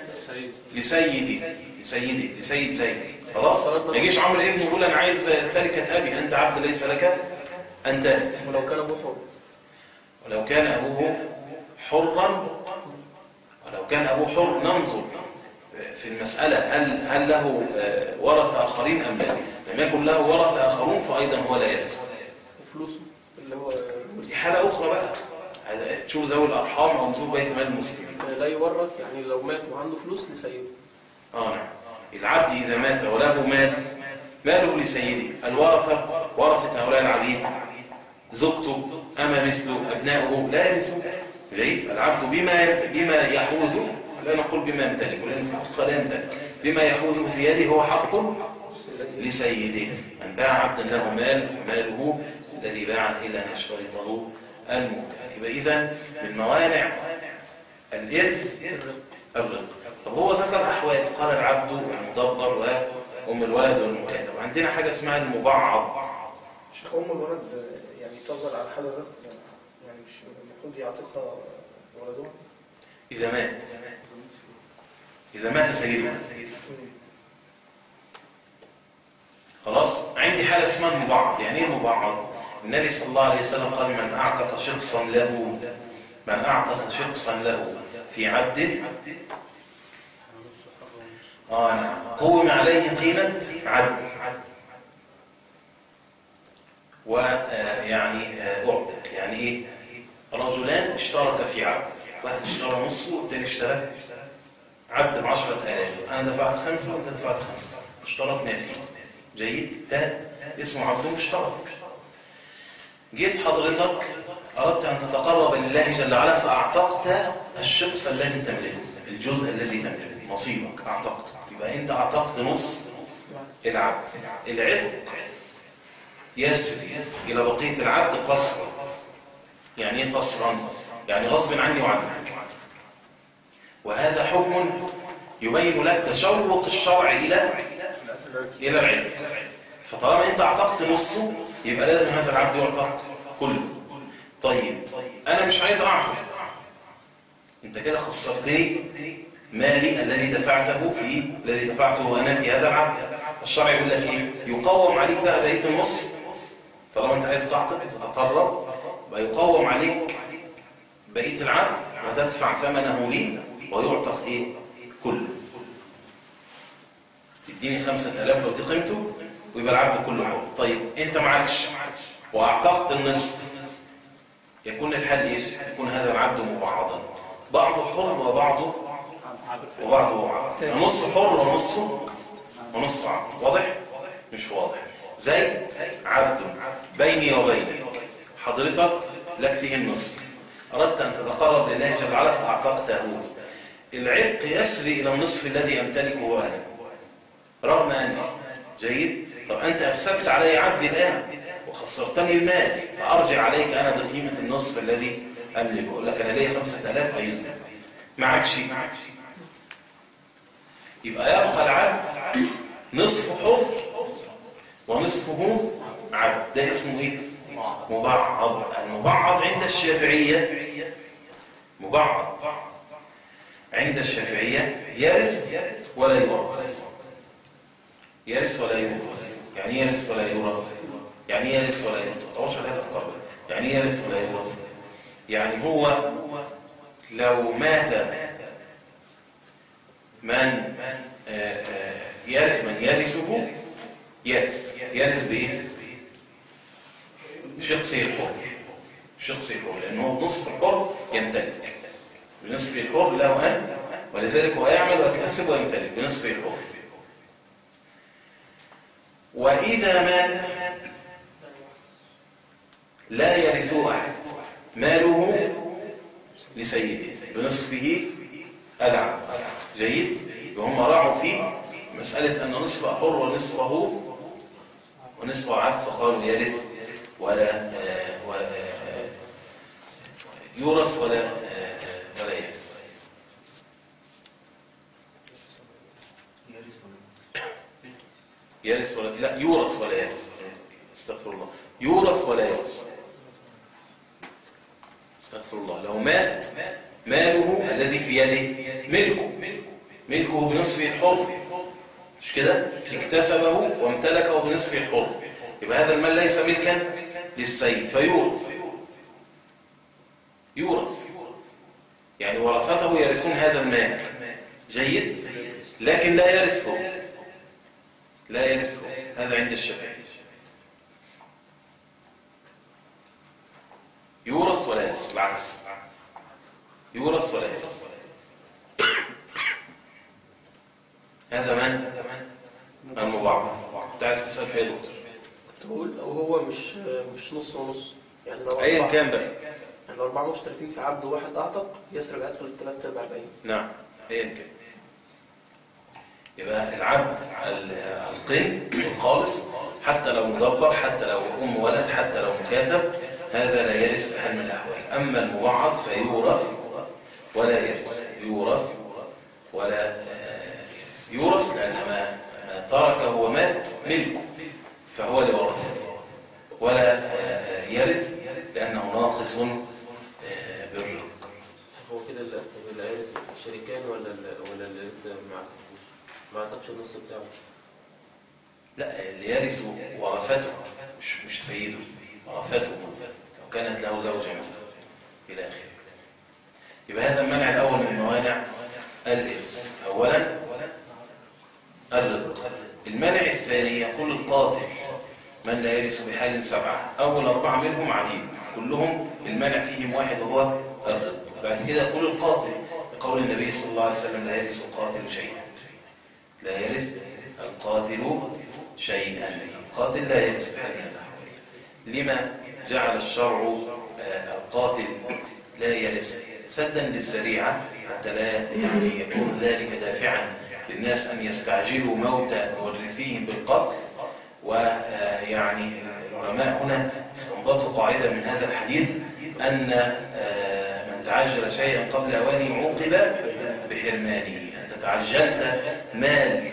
لسيدي لسيدي لسيد زيد. خلاص؟ ما يجيش عمرو ابنه يقول أنا عايز تركة أبي، أنت عبد ليس لك أن ترث. ولو كان أبوه حر ولو كان أبوه حرا ولو كان أبوه حر ننظر في المسألة هل هل له ورث آخرين أم لا. لم يكن له ورث آخرون فأيضا هو لا يرث. وفلوسه اللي هو دي حالة أخرى بقى، تشوف ذوي الأرحام أو تشوف بيت مال المسلمين. لا يورث، يعني لو مات وعنده فلوس لسيده. آه نعم. العبد إذا مات وله مال ماله لسيده. الورثة ورثة هؤلاء العبيد زوجته أما مثله أبناؤه لا يرثون. جيد. العبد بما بما يحوزه، لا نقول بما يمتلك لأن الفقه لا يمتلك، بما يحوزه في يده هو حق لسيده. من باع عبدا له مال فماله الذي باع إلا أن يشترطه المبتاع. يبقى إذن من موانع الإرث الرق. طب هو ذكر أحوال، قال العبد والمدبر وأم الولد والمكاتب. عندنا حاجة اسمها المبعض. شيخ أم الولد يعني تفضل على حال الرق، يعني مش المفروض يعتقها ولدها إذا مات إذا مات سيده. خلاص. عندي حالة اسمها المبعض. يعني ايه المبعض؟ النبي صلى الله عليه وسلم قال: من أعتق شخصا له من أعتق شخصا له في عبد آه نعم قوم عليه قيمة عبد، ويعني أعتق. يعني إيه؟ رجلان اشترك في عبد، واحد اشترى نصه والتاني اشترى عبد بعشرة آلاف، أنا دفعت خمسة وأنت دفعت خمسة، اشتركنا فيه. جيد. ده اسمه عبد مشترك. جيت حضرتك أردت أن تتقرب لله جل وعلا فأعتقت الشخص الذي تملكه، الجزء الذي تملكه، نصيبك أعتقت. يبقى أنت أعتقت نص العبد. العتق يسري إلى بقية العبد قصرا. يعني ايه قصرا؟ يعني غصب عني وعنك. وهذا حكم يبين لك تشوق الشرع إلى إلى العتق. فطالما أنت أعتقت نصه يبقى لازم هذا العبد يعتق كله. طيب أنا مش عايز أعتق، أنت كده خسرتني مالي الذي دفعته في الذي دفعته أنا في هذا العبد. الشرع يقول لك إيه؟ يقوم عليك بقى بقية النص. طالما أنت عايز تعتق تتقرب بقى يقوم عليك بقية العبد وتدفع ثمنه لي ويعتق إيه؟ كله. تديني خمسة آلاف لو دي قيمته ويبقى العبد كله حر. طيب أنت معكش وأعتقت النصف، يكون الحال ايش؟ يكون هذا العبد مبعضا، بعضه حر وبعضه وبعضه عبد، يعني نص حر ونص ونص عبد. واضح؟ مش واضح. زي عبد بيني وبينك، حضرتك لك فيه النصف، أردت أن تتقرب لله جل وعلا فأعتقته، العتق يسري إلى النصف الذي أمتلكه أنا رغم أنفي. جيد؟ طب أنت أفسدت علي عبدي الآن وخسرتني المال، فأرجع عليك أنا بقيمة النصف الذي أملكه. أقول لك أنا ليا خمسة آلاف أيزن معك شيء، يبقى يبقى العبد نصف حر ونصفه عبد. ده اسمه ايه؟ مبعض. المبعض عند الشافعية، مبعض عند الشافعية يرث ولا يورث. يرث ولا يورث. يعني يرث ولا يورث، يعني يرث ولا يورث. طبعا عليها الأفكار. يعني يرث ولا يورث، يعني هو لو مات من من يرثه يرث. يرث بايه؟ شخصي الحر، شخصي الحر، لانه نصف الحر يمتلك، بنصف الحر له ان، ولذلك هو يعمل ويكتسب ويمتلك بنصف الحر. واذا مات لا يرثه احد، ماله لسيده بنصفه العبد. جيد؟ وهم راعوا في مسألة أن نصفه حر ونصفه ونصفه عبد، فقالوا يرث ولا يورث ولا ولا يرث. يرث ولا لا يورث ولا يرث. استغفر الله. يورث ولا يرث. استغفر الله. لو مات ماله الذي في يده ملكه، ملكه بنصف الحر، مش كده؟ اكتسبه وامتلكه بنصف الحر، يبقى هذا المال ليس ملكا للسيد فيورث. يورث يعني ورثته يرثون هذا المال. جيد؟ لكن لا يرثه، لا يرثه. هذا عند الشافعي. يورث ولا يرث، العكس، يورث ولا يرث. هذا من؟ المبعض. انت عايز تسأل في ايه يا دكتور؟ تقول او هو مش مش نص ونص، يعني لو ايا كان بقى، يعني لو أربعة مشتركين في عبد واحد أعتق يسرق أدخل الثلاث أرباع باقيين. نعم ايا كان. يبقى العبد القن الخالص حتى لو مدبر، حتى لو أم ولد، حتى لو مكاتب، هذا لا يرث بحال من الأحوال. أما المبعض فيورث ولا يرث. يورث ولا يرث. يورث لأن ما تركه ومات ملكه فهو لورثه، ولا يرث لأنه ناقص بالرزق. هو كده اللي هيرث الشريكان ولا ولا اللي لسه ما ما اعتقش النص بتاعه؟ لا، اللي يرث ورثته، مش مش سيده، ورثته لو كانت له زوجة مثلا إلى آخره. يبقى هذا المنع الأول من موانع الإرث. أولا الرق. المنع الثاني يقول القاتل من لا يرث بحال سبعة، أول أربعة منهم عبيد كلهم المنع فيهم واحد وهو الرق. بعد كده يقول القاتل بقول النبي صلى الله عليه وسلم لا يرث القاتل شيئا، لا يرث القاتل شيئا. القاتل لا يرث بحال من الأحوال. لما جعل الشرع القاتل لا يرث؟ سدا للذريعة حتى لا يعني يكون ذلك دافعا للناس أن يستعجلوا موت مورثيهم بالقتل. ويعني العلماء هنا استنبطوا قاعدة من هذا الحديث أن من تعجل شيئا قبل أوانه عوقب بحرمانه. أنت تعجلت مال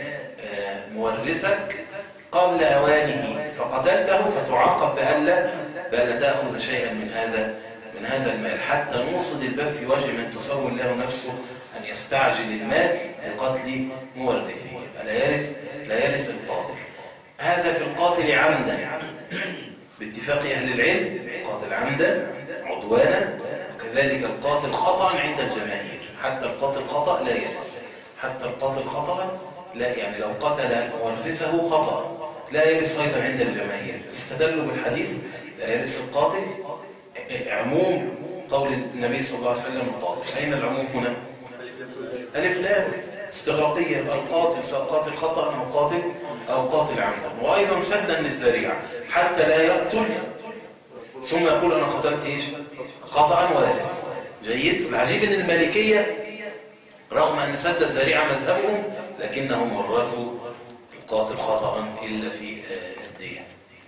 مورثك قبل أوانه فقتلته فتعاقب بألا بألا تأخذ شيئا من هذا من هذا المال، حتى نوصد الباب في وجه من تسول له نفسه أن يستعجل المال لقتل مورثه. لا يرث لا يرث القاتل. هذا في القاتل عمدا باتفاق أهل العلم، قاتل عمدا عدوانا، وكذلك القاتل خطأ عند الجماهير. حتى القاتل خطأ لا يرث، حتى القاتل خطأ لا، يعني لو قتل مورثه خطأ لا يرث أيضا عند الجماهير. استدلوا بالحديث لا يرث القاتل عموم قول النبي صلى الله عليه وسلم القاتل. أين العموم هنا؟ ألف لام استغراقية. القاتل سواء قاتل خطأ أو قاتل أو قاتل عمدا. وأيضا سدا للذريعة حتى لا يقتل ثم يقول أنا قتلت إيش؟ خطأ وارث. جيد. العجيب أن المالكية رغم أن سد الذريعة مذهبهم لكنهم ورثوا القاتل خطأ إلا في الدية.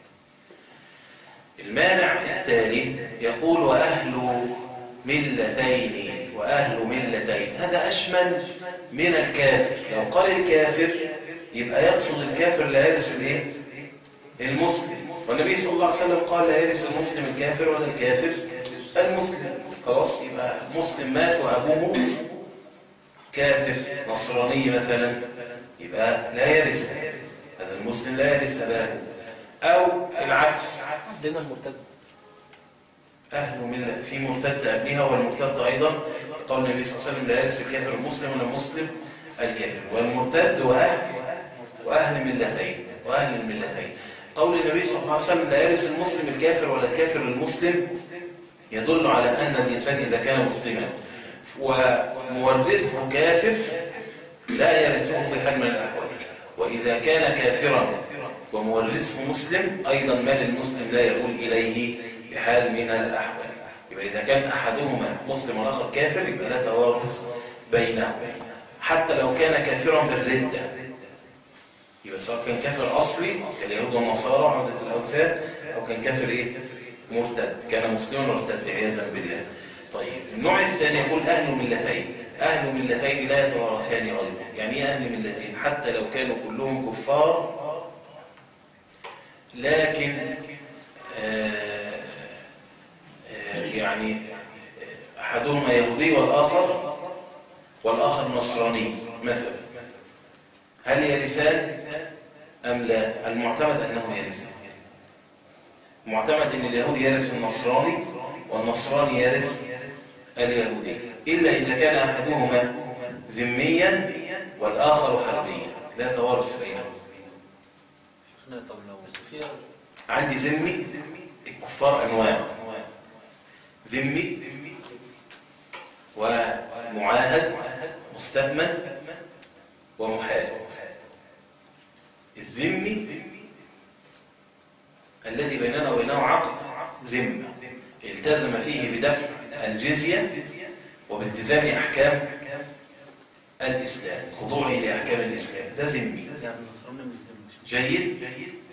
المانع التالي يقول وأهل ملتين وأهل ملتين. هذا أشمل من الكافر. لو قال الكافر يبقى يقصد الكافر لا يرث الايه؟ المسلم. والنبي صلى الله عليه وسلم قال لا يرث المسلم الكافر ولا الكافر المسلم. خلاص يبقى مسلم مات وأبوه كافر نصراني مثلا يبقى لا يرث هذا المسلم لا يرث أباه. أو العكس عندنا المرتد أهل ملة في مرتد أبنها والمرتد أيضا قال النبي صلى الله عليه وسلم لا يرث الكافر المسلم ولا المسلم الكافر. والمرتد وأهل وأهل ملتين وأهل الملتين. قول النبي صلى الله عليه وسلم لا يرث المسلم الكافر ولا الكافر المسلم يدل على أن الإنسان إذا كان مسلما ومورثه كافر لا يرثه بحال من الأحوال، وإذا كان كافرا ومورثه مسلم أيضا مال المسلم لا يقول إليه بحال من الأحوال. يبقى إذا كان أحدهما مسلم والآخر كافر يبقى لا توارث بينهم حتى لو كان كافرا بالردة. يبقى سواء كان كافر أصلي كاليهود والنصارى عبدة الأوثان أو كان كافر إيه؟ مرتد، كان مسلما وارتد عياذا بالله. طيب النوع الثاني يقول أهل ملتين. أهل ملتين لا يتوارثان أيضا. يعني إيه أهل ملتين؟ حتى لو كانوا كلهم كفار لكن آآ آآ يعني أحدهما يهودي والآخر والآخر نصراني مثلا، هل يرثان أم لا؟ المعتمد أنه يرثان. معتمد أن اليهودي يرث النصراني والنصراني يرث اليهودي، إلا إذا كان أحدهما ذميا والآخر حربيا لا توارث بينهم. عندي ذمي، الكفار أنواع: ذمي ومعاهد مستأمن ومحارب. الذمي الذي بيننا وبينه عقد ذمة التزم فيه بدفع الجزية وبالتزام أحكام الإسلام، خضوعه لأحكام الإسلام، ده ذمي. جيد.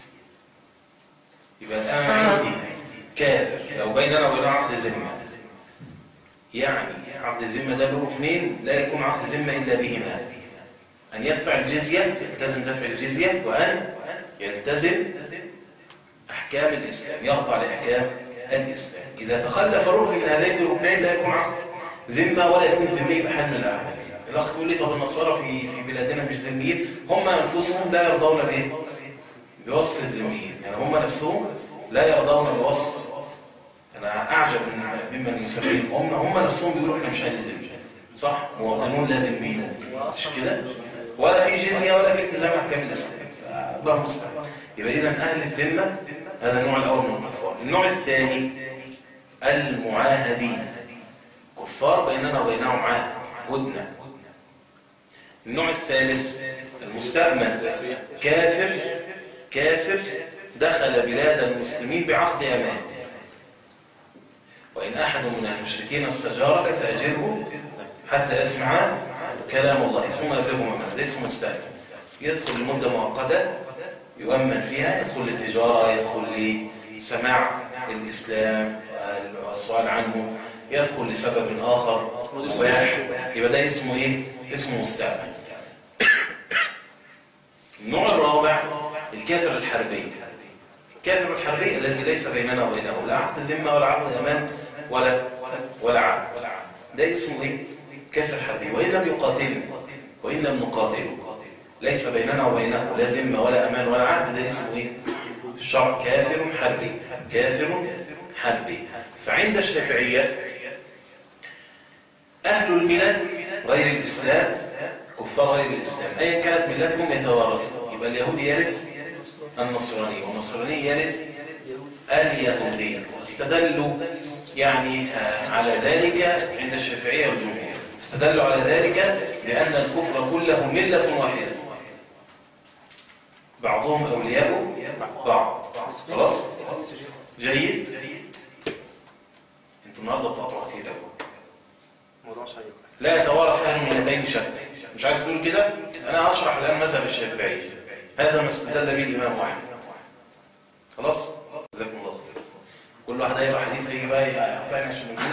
يبقى الآن عندي كافر لو بيننا وبينه عقد ذمة، يعني عقد الذمة ده له ركنين لا يكون عقد ذمة إلا بهما: أن يدفع الجزية، يلتزم دفع الجزية، وأن يلتزم أحكام الإسلام، يخضع لأحكام الإسلام. إذا تخلف ركن من هذين الركنين لا يكون عقد ذمة ولا يكون ذمي بحال من الأحوال. الأخ يقول لي طب النصارى في في بلادنا مش ذميين، هم أنفسهم لا يرضون بإيه؟ بوصف الذميين، يعني هم نفسهم لا يرضون بوصف. أنا أعجب ممن يسميهم، هم هم نفسهم بيقولوا إحنا مش أهل ذمة، صح؟ مواطنون لا ذميون، مش كده؟ ولا في جزية ولا في التزام أحكام الإسلام. الله المستعان. يبقى إذا أهل الذمة هذا النوع الأول من الكفار. النوع الثاني المعاهدين، كفار بيننا وبينهم عهد هدنة. النوع الثالث المستأمن، كافر كافر دخل بلاد المسلمين بعقد أمان، وإن أحد من المشركين استجارك فأجره حتى يسمع كلام الله ثم يفرغ منه. ده اسمه مستأمن، يدخل لمدة مؤقتة يؤمن فيها، يدخل للتجارة، يدخل لسماع الإسلام والسؤال عنه، يدخل لسبب آخر مباح، يبقى ده اسمه إيه؟ اسمه مستأمن. النوع الرابع الكافر الحربي. الكافر الحربي الذي ليس بيننا وبينه لا عقد ذمة ولا عقد أمان ولا ولا عقد، ده اسمه إيه؟ كافر حربي. وإن لم يقاتلنا وإن لم نقاتله ليس بيننا وبينه لا ذمة ولا أمان ولا عقد، ده اسمه إيه؟ الشرع كافر حربي. كافر حربي. فعند الشافعية أهل الملة غير الإسلام، كفار غير الإسلام، أيا كانت ملتهم يتوارثون. يبقى اليهودي يرث النصراني والنصراني يرث اليهودي. واستدلوا يعني آه، على ذلك عند الشافعية والجمهور استدلوا على ذلك لأن الكفر كله ملة واحدة بعضهم أولياء بعض. خلاص جيد. انتوا النهارده بتقطعوا كتير قوي. موضوع شيق. لا يتوارث اهل ملتين شتى. مش عايز تقول كده؟ انا هشرح الان مذهب الشافعي. هذا ما استدل به الامام احمد. خلاص جزاكم الله خير. كل واحد هيقرا حديث يجي بقى يفهم عشان نقول.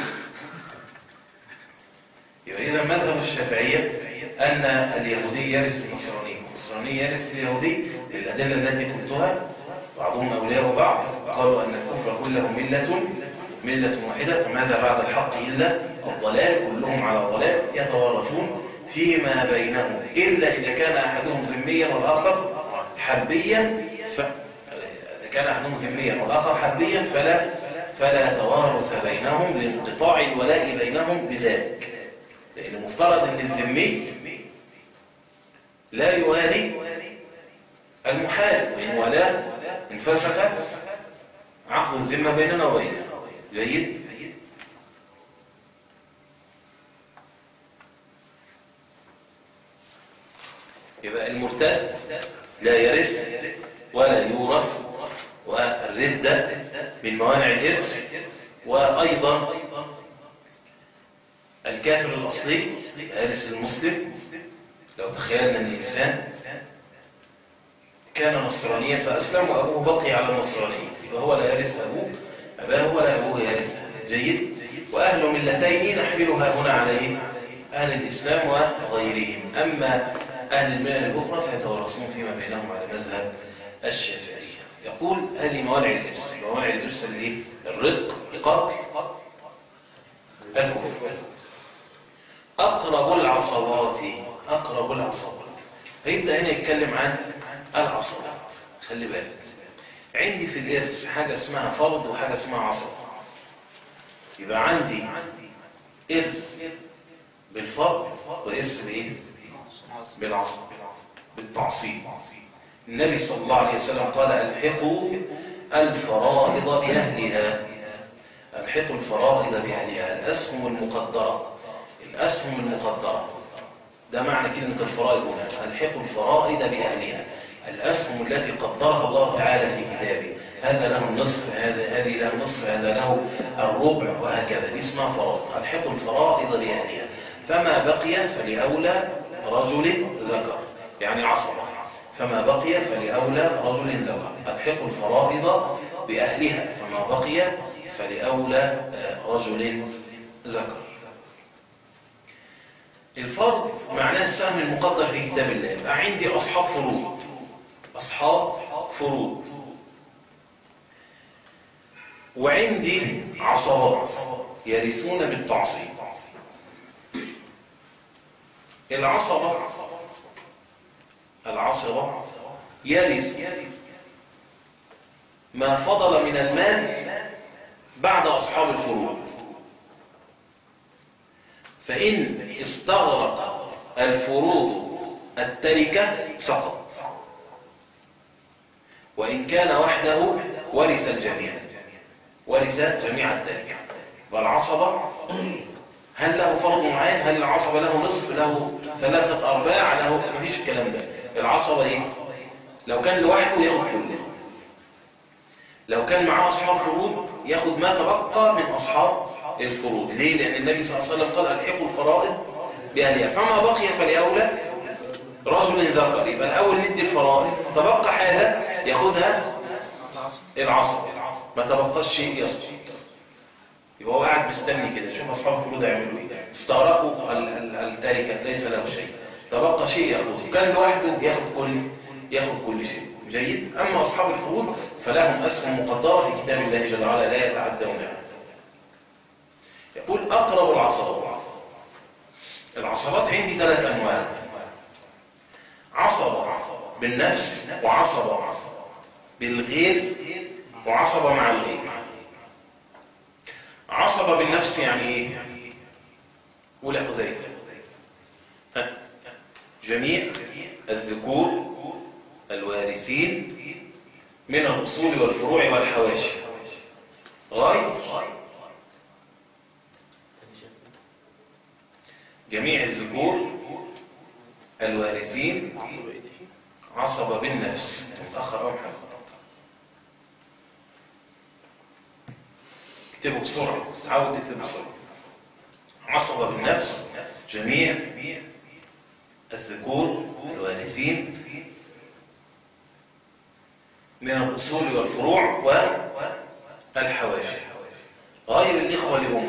يبقى اذا مذهب الشافعيه ان اليهودي يرث النصراني، النصراني يرث اليهودي للادله التي قلتها، بعضهم اولياء بعض. قالوا ان الكفر كله مله مله واحده، فماذا بعد الحق الا الضلال، كلهم على ضلال يتوارثون فيما بينهم الا اذا كان احدهم ذميا والاخر حربيا. ف... اذا كان احدهم ذميا والاخر حربيا فلا فلا توارث بينهم لانقطاع الولاء بينهم بذلك، لأن مفترض أن الذمي لا يوالي المحارب، وإن والاه انفسخ عقد الذمة بيننا وبينه. جيد. يبقى المرتد لا يرث ولا يورث، والردة من موانع الإرث. وأيضا الكافر الأصلي يرث المسلم. لو تخيلنا أن الإنسان كان نصرانيا فأسلم وأبوه بقي على النصرانية، فهو لا يرث أبوه أباه ولا أبوه يرث. جيد. وأهل ملتين نحملها هنا عليه أهل الإسلام وغيرهم. أما أهل الملل الأخرى فيتورثون فيما بينهم على مذهب الشافعية. يقول هذه موانع الإرث. موانع الإرث اللي الرق، القتل، الكفر. أقرب العصبات أقرب العصبات هيبدأ هنا يتكلم عن العصبات. خلي بالك، عندي في الإرث حاجة اسمها فرض وحاجة اسمها عصب. يبقى عندي إرث بالفرض وإرث بإيه؟ بالعصب، بالتعصيب. النبي صلى الله عليه وسلم قال الحقوا الفرائض بأهلها. الحقوا الفرائض بأهلها. الأسهم المقدرة، الأسهم المقدرة ده معنى كلمة الفرائض هنا. الحقوا الفرائض بأهلها، الأسهم التي قدرها الله تعالى في كتابه. هذا له النصف، هذا هذه له النصف، هذا له الربع، وهكذا. دي اسمها فرائض. الحقوا الفرائض بأهلها، فما بقي فلأولى رجل ذكر، يعني عصبة. فما بقي فلأولى رجل ذكر. الحقوا الفرائض بأهلها، فما بقي فلأولى رجل ذكر. الفرض معناه السهم المقدر في كتاب الله. يبقى عندي أصحاب فروض، أصحاب فروض، وعندي عصبات يرثون بالتعصيب. العصبة العصبة يرث ما فضل من المال بعد أصحاب الفروض، فإن استغرق الفروض التركة سقط، وإن كان وحده ورث الجميع، ورث جميع التركة. والعصبة هل له فرض معين؟ هل العصبة له نصف، له ثلاثة أرباع، له مفيش الكلام ده. العصبة إيه؟ لو كان لوحده ياخد كله، لو كان معاه أصحاب فروض ياخد ما تبقى من أصحاب الفروض. ليه؟ لأن النبي صلى الله عليه وسلم قال الحقوا الفرائض بأهلها، فما بقي فلأولى رجل ذكر. يبقى الأول ندي الفرائض، تبقى حاجة ياخدها العصب، ما تبقاش شيء يسقط. يبقى هو قاعد مستني كده، شوف أصحاب الفروض هيعملوا إيه. استغرقوا التركة ليس له شيء، تبقى شيء ياخده. كان لوحده ياخد كل ياخد كل شيء. جيد. أما أصحاب الفروض فلهم أسهم مقدرة في كتاب الله جل وعلا لا يتعدونها. يقول أقرب العصبات. العصبات عندي ثلاث أنواع: عصبة بالنفس، وعصبة بالغير، وعصبة مع الغير. عصبة بالنفس يعني إيه؟ قول يا حذيفة. جميع الذكور الوارثين من الأصول والفروع والحواشي غير جميع الذكور الوارثين عصبة بالنفس. متأخر أو محمد اكتبوا بسرعة، عاود تكتبوا بسرعة. عصبة بالنفس جميع الذكور الوارثين من الأصول والفروع والحواشي غير الإخوة لهم.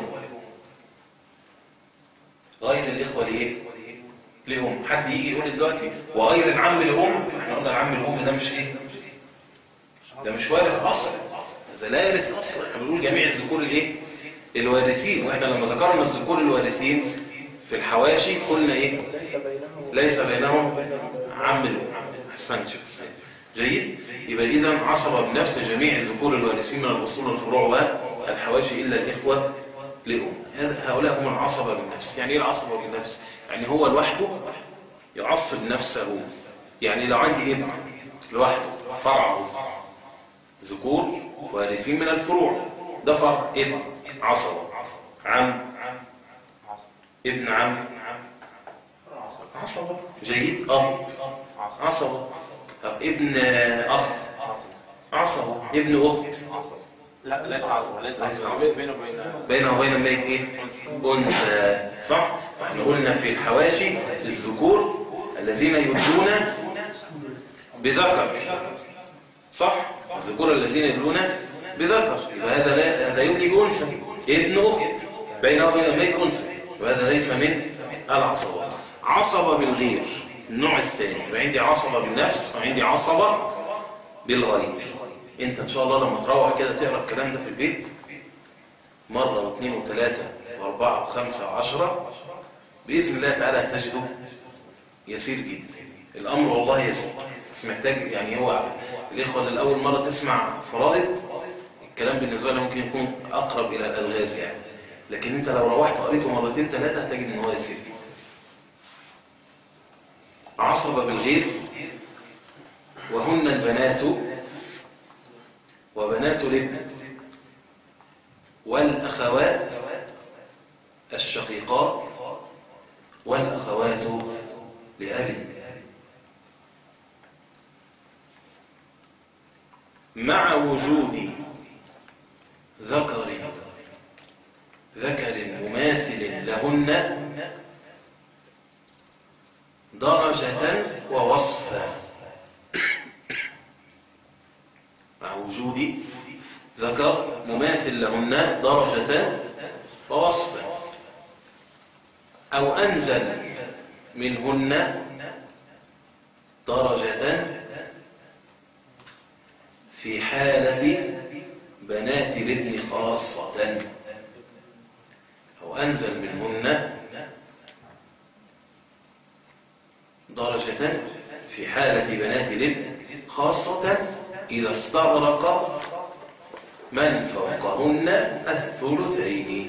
غير الإخوة لإيه؟ لهم. حد يجي يقول دلوقتي وغير العم لهم، احنا قلنا العم لهم ده مش ايه؟ ده مش وارث اصلا، ده لا يرث اصلا. احنا بنقول جميع الذكور الايه؟ الوارثين. واحنا لما ذكرنا الذكور الوارثين في الحواشي قلنا ايه؟ ليس بينهم عم لهم. احسنت شيخ حسين. جيد. يبقى اذا عصبة بنفس جميع الذكور الوارثين من الاصول والفروع والحواشي الا الاخوة لأم. هؤلاء هم العصبة بالنفس. يعني ايه العصبة بالنفس؟ يعني هو لوحده يعصب نفسه. يعني لو عندي ابن لوحده فرعه ذكور وارثين من الفروع، ده فرع ابن عصبة. عم ابن عم عصبة. جيد. أب عصبة. ابن أخ عصبة. ابن أخت لا لا تعصب، لا تعصب بينه وبين بينه وبين الميت ايه؟ انثى. صح؟ فاحنا قلنا في الحواشي الذكور الذين يدلون بذكر. صح؟ الذكور الذين يدلون بذكر، يبقى هذا لا هذا يدلي بانثى. ابن اخت بينه وبين الميت انثى، وهذا ليس من العصبة. عصبة بالغير النوع الثاني. يبقى عندي عصبة بالنفس وعندي عصبة بالغير. انت ان شاء الله لما تروح كده تقرأ الكلام ده في البيت مرة واثنين وثلاثة واربعة وخمسة وعشرة، بإذن الله تعالى هتجده يسير جدا. الأمر والله يسير، بس محتاج يعني هو الإخوة اللي لأول مرة تسمع فرائض الكلام بالنسبة له ممكن يكون أقرب إلى الألغاز يعني، لكن انت لو روحت قريته مرتين ثلاثة هتجد ان هو يسير جدا. عصبة بالغير وهن البنات وبنات الابن والأخوات الشقيقات والأخوات لأب مع وجود ذكر ذكر مماثل لهن درجة ووصفا. مع وجود ذكر مماثل لهن درجة ووصفا، أو أنزل منهن درجة في حالة بنات الابن خاصة، أو أنزل منهن درجة في حالة بنات الابن خاصة إذا استغرق من فوقهن الثلثين.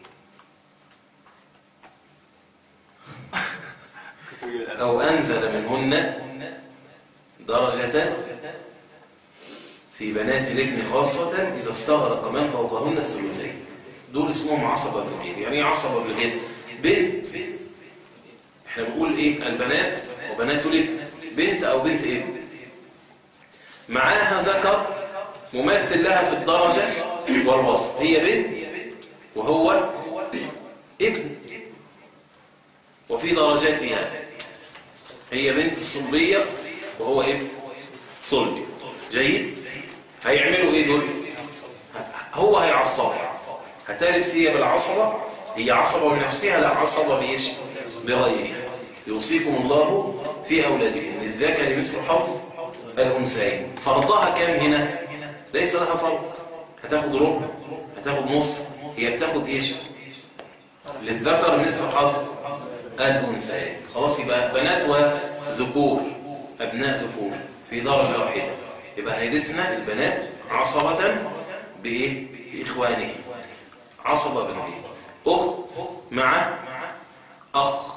أو أنزل منهن درجة في بنات الابن خاصة إذا استغرق من فوقهن الثلثين. دول اسمهم عصبة بالغير. يعني ايه عصبة بالغير؟ بنت، احنا بنقول ايه؟ البنات وبنات الابن، بنت او بنت ابن معاها ذكر مماثل لها في الدرجة والوصف. هي بنت وهو ابن، وفي درجاتها هي بنت صلبية وهو ابن صلبي. جيد. هيعملوا ايه دول؟ هو هيعصبها، هترث هي بالعصبة. هي عصبة بنفسها، لا عصبة بإيش؟ بغيرها. يوصيكم الله في أولادكم للذكر مثل حظ الأنثيين. فرضها كام هنا؟ ليس لها فرض، هتاخد ربع، هتاخد نص. هي بتاخد إيش؟ للذكر مثل حظ الأنثيين. خلاص. يبقى بنات وذكور، أبناء ذكور في درجة واحدة، يبقى هيرثنا البنات عصبة بإيه؟ بإخوانه. عصبة بالغير. أخت مع أخ،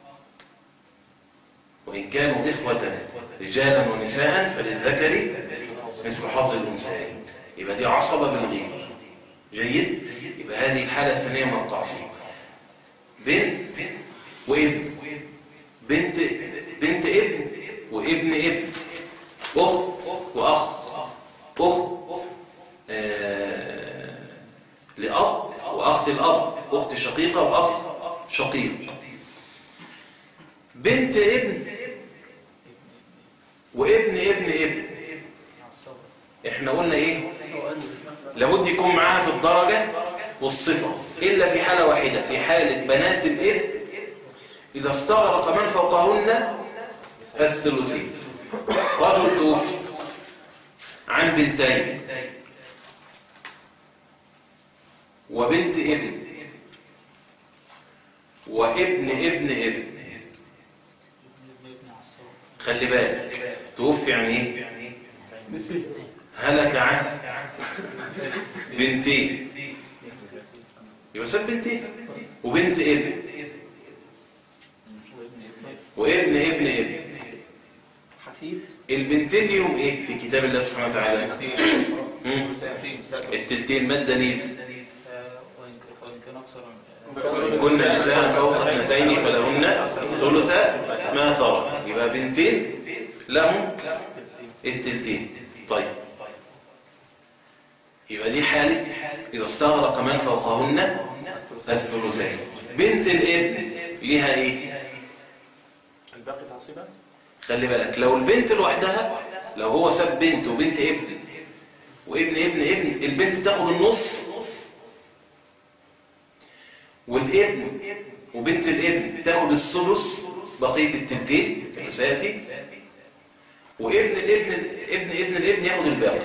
وإن كانوا إخوة رجالا ونساء فللذكر مثل حظ الأنثيين. يبقى دي عصبة بالغير. جيد. يبقى هذه الحالة الثانية من التعصيب. بنت وابن، بنت بنت ابن وابن ابن، أخت وأخ، أخت آه لأب وأخت الأب، أخت شقيقة وأخ شقيق، بنت ابن وابن ابن ابن. احنا قلنا ايه؟ لابد يكون معاها في الدرجة والصفة، إلا في حالة واحدة، في حالة بنات الابن إذا استغرق من فوقهن الثلثين. رجل توفي عن بنتين وبنت ابن وابن ابن ابن. خلي بالك، توفي يعني ايه؟ هلك عن بنتين، يبقى ساب بنتين وبنت ابن وابن ابن ابن. البنتين ليهم ايه في كتاب الله سبحانه وتعالى؟ التلتين مادة ليه؟ وإن كنا نساء فوق اثنتين فلهن ثلث ما ترك. يبقى بنتين لهم التلتين. طيب، يبقى دي حالة إذا استغرق من فوقهن الثلثين. بنت الابن ليها ايه؟ الباقي تعصيبا. خلي بالك، لو البنت لوحدها، لو هو ساب بنت وبنت ابن وابن ابن ابن، البنت تاخد النص، والابن وبنت الابن تاخد الثلث بقية التلتين كما سيأتي، وابن الابن ابن ابن الابن ياخد الباقي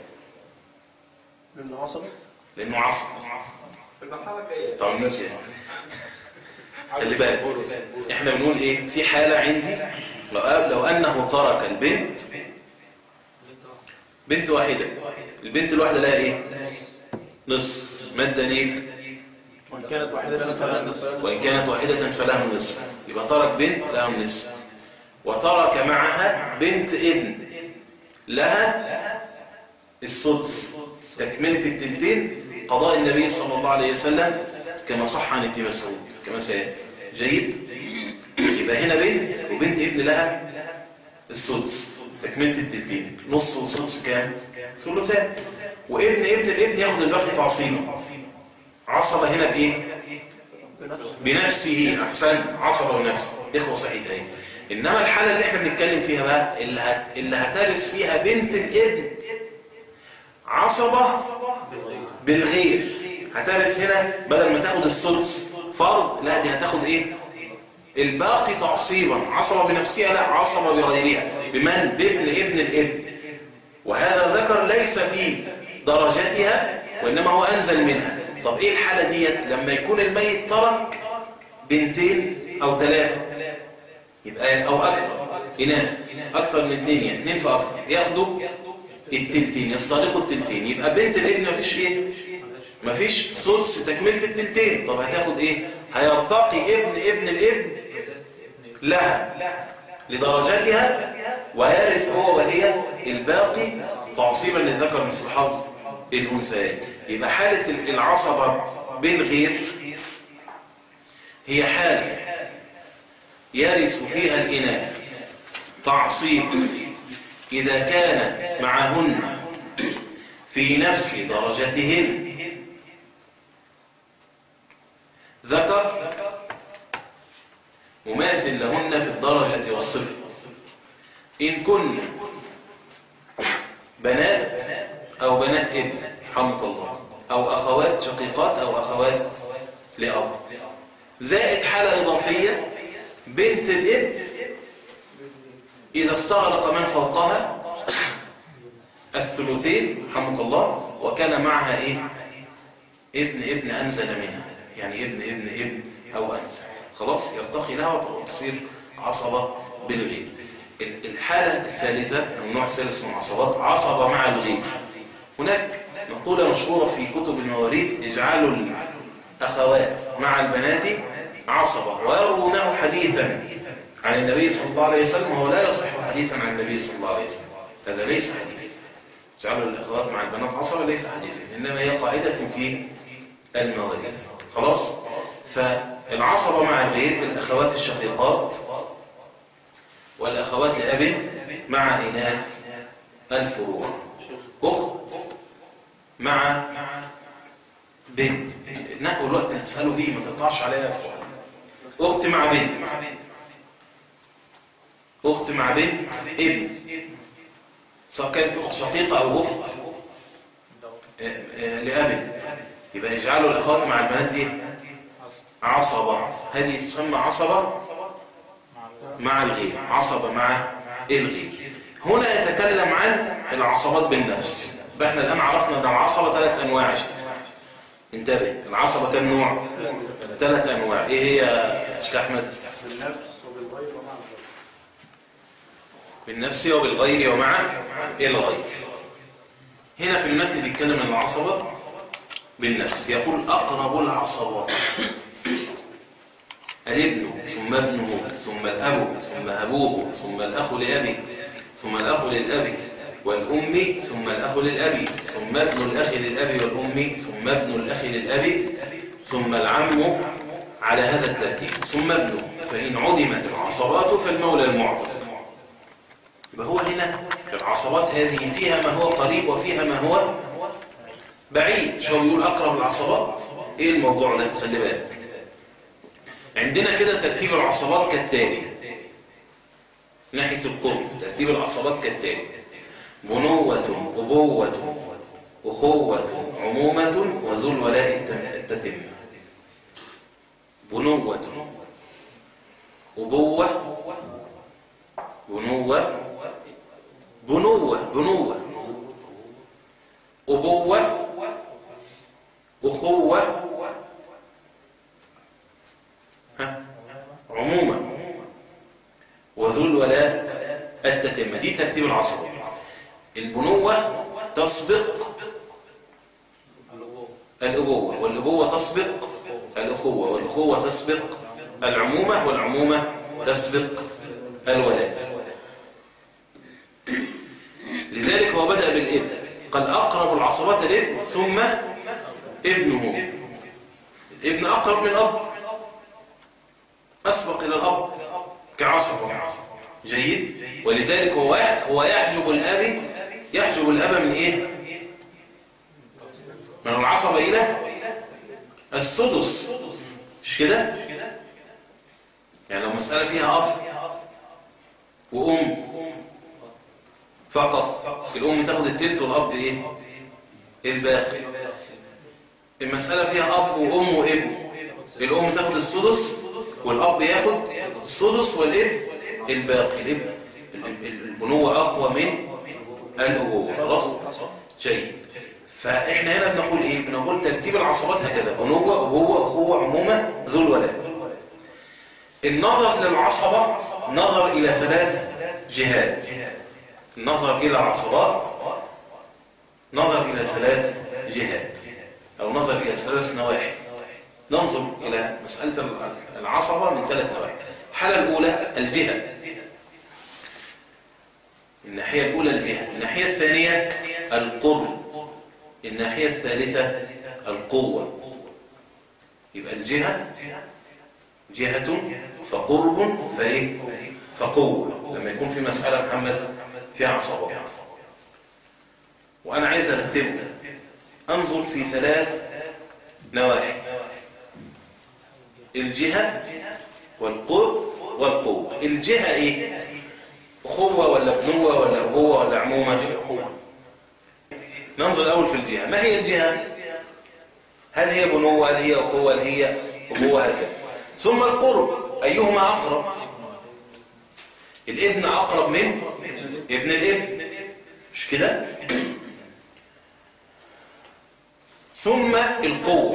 لأنه عصبي. لأنه عصب. في المرحلة الجاية. طبعا ماشي. خلي بالك، احنا بنقول ايه في حالة عندي؟ لو لو انه ترك البنت بنت واحدة، البنت الواحدة لها ايه؟ نصف مادة ليه؟ وإن كانت واحدة فلا نصف. وإن كانت واحدة فلها نصف. يبقى ترك بنت لها نصف، وترك معها بنت ابن لها السدس، تكملة التلتين، قضاء النبي صلى الله عليه وسلم كما صح عن ابن مسعود كما سيأتي. جيد؟ يبقى هنا بنت وبنت ابن لها السدس، تكملة التلتين، نص وسدس كام؟ ثلثان. وابن ابن الابن ياخد الباقي تعصيبا. عصب هنا بايه؟ بنفسه. احسن، عصب بنفسه. اخوه صحيحين. انما الحاله اللي احنا بنتكلم فيها بقى اللي هت... اللي هترث فيها بنت الابن عصبه بالغير، هترث هنا بدل ما تاخد السدس فرض، لا دي هتاخد ايه؟ الباقي تعصيبا. عصبه بنفسها، لا عصبه بغيرها. بمن؟ بابن ابن الابن. وهذا ذكر ليس في درجاتها وانما هو انزل منها. طب ايه الحالة ديت؟ لما يكون الميت ترك بنتين او ثلاثة، يبقى او اكثر اناث، اكثر من اثنين، يعني اثنين فاكثر، ياخدوا التلتين، يستغرقوا التلتين. يبقى بنت الابن مفيش ايه؟ مفيش سدس تكملة التلتين. طب هتاخد ايه؟ هيرتقي ابن ابن الابن لها لدرجاتها ويرث هو وهي الباقي تعصيبا للذكر مثل حظ الأنثيين. يبقى حالة العصبة بالغير هي حالة يرث فيها الإناث تعصيب إذا كان معهن في نفس درجتهن ذكر مماثل لهن في الدرجة والصفة، إن كن بنات أو بنات ابن حمد الله، أو أخوات شقيقات أو أخوات لأب، زائد حالة إضافية بنت الابن إذا استغرق من فوقها الثلثين حمد الله، وكان معها إيه؟ ابن ابن أنزل منها، يعني ابن ابن ابن أو أنزل، خلاص يرتقي لها وتصير عصبة بالغير. الحالة الثالثة، النوع الثالث من العصبات، عصبة مع الغير. هناك مقولة مشهورة في كتب المواريث: اجعلوا الأخوات مع البنات عصبة، ويرونه حديثا عن النبي صلى الله عليه وسلم، وهو لا يصح حديثا عن النبي صلى الله عليه وسلم. هذا ليس حديثا. اجعلوا الأخوات مع البنات عصبة ليس حديثا، إنما هي قاعدة في المواريث. خلاص؟ ف العصبة مع الغير الأخوات الشقيقات والأخوات لأب مع إناث الفروع. أخت مع بنت، نقوا الوقت نسأله بيه ما تقطعش عليها أفوال. أخت مع بنت، أخت مع بنت ابن، سواء كانت أخت شقيقة أو أخت لأب، يبقى يجعلوا الأخوات مع البنات إيه؟ عصبة. هذه تسمى عصبة مع الغير، عصبة مع الغير. هنا يتكلم عن العصبات بالنفس. فإحنا الآن عرفنا أن العصبة ثلاث أنواع. انتبه، العصبة كم نوع؟ ثلاث أنواع. إيه هي يا شيخ أحمد؟ بالنفس وبالغير ومع الغير. بالنفس وبالغير ومع الغير. هنا في المتن بيتكلم عن العصبة بالنفس. يقول أقرب العصبات الابن ثم ابنه ثم الأب ثم أبوه ثم الأخ لأبي ثم الأخ للأب والأم ثم الأخ للأب ثم ابن الأخ للأب والأم ثم ابن الأخ للأب ثم العم على هذا الترتيب ثم ابنه. فإن عدمت العصبات فالمولى المعطى. يبقى هو هنا العصبات هذه فيها ما هو قريب وفيها ما هو بعيد. شو بيقول أقرب العصبات؟ إيه الموضوع ده؟ خلي بالك. عندنا كده ترتيب العصبات كالتالي ناحية القرب. ترتيب العصبات كالتالي: بنوة، أبوة، أخوة، عمومة، وذو الولاء التتم. بنوة، أبوة، بنوة، بنوة، بنوة، أبوة، أخوة، ها عمومة، وذو الولاء التتم. دي ترتيب العصبة. البنوة تسبق الأبوة، والأبوة تسبق الأخوة، والأخوة تسبق العمومة، والعمومة تسبق الولاء. لذلك هو بدأ بالابن، قد أقرب العصبات الابن ثم ابنه. الابن أقرب من الأب، أسبق إلى الأب كعصبة. جيد. ولذلك هو هو يحجب الأب، يحجب الأب من إيه؟ من العصبة إلى السدس، مش كده؟ يعني لو مسألة فيها أب وأم فقط، الأم تاخد التلت والأب إيه؟ الباقي. المسألة فيها أب وأم وابن، الأم تاخد السدس والأب ياخد السدس والابن الباقي. الابن البنوة أقوى من الأبوة. خلاص؟ جيد. فإحنا هنا بنقول إيه؟ بنقول ترتيب العصبات هكذا: بنوة، أبوة، أخوة، عمومة، ذو الولاء. النظر للعصبة نظر إلى ثلاث جهات. النظر إلى العصبات نظر إلى ثلاث جهات، أو نظر إلى ثلاث نواحي. ننظر إلى مسألة العصبة من ثلاث نواحي. الحالة الأولى الجهة، الناحية الأولى الجهة. الناحية الثانية القرب. الناحية الثالثة القوة. يبقى الجهة جهة فقرب فإيه؟ فقوة. لما يكون في مسألة محمد فيها عصبة وأنا عايز أرتبه، أنظر في ثلاث نواحي: الجهة والقرب والقوة. الجهة إيه؟ أخوة ولا بنوة ولا أبوة ولا عمومة؟ أخوة. ننظر الأول في الجهة. ما هي الجهة؟ هل هي بنوة؟ هل هي أخوة؟ هل هي أبوة؟ هكذا. ثم القرب، أيهما أقرب؟ الابن أقرب من ابن الابن، مش كده؟ ثم القوة،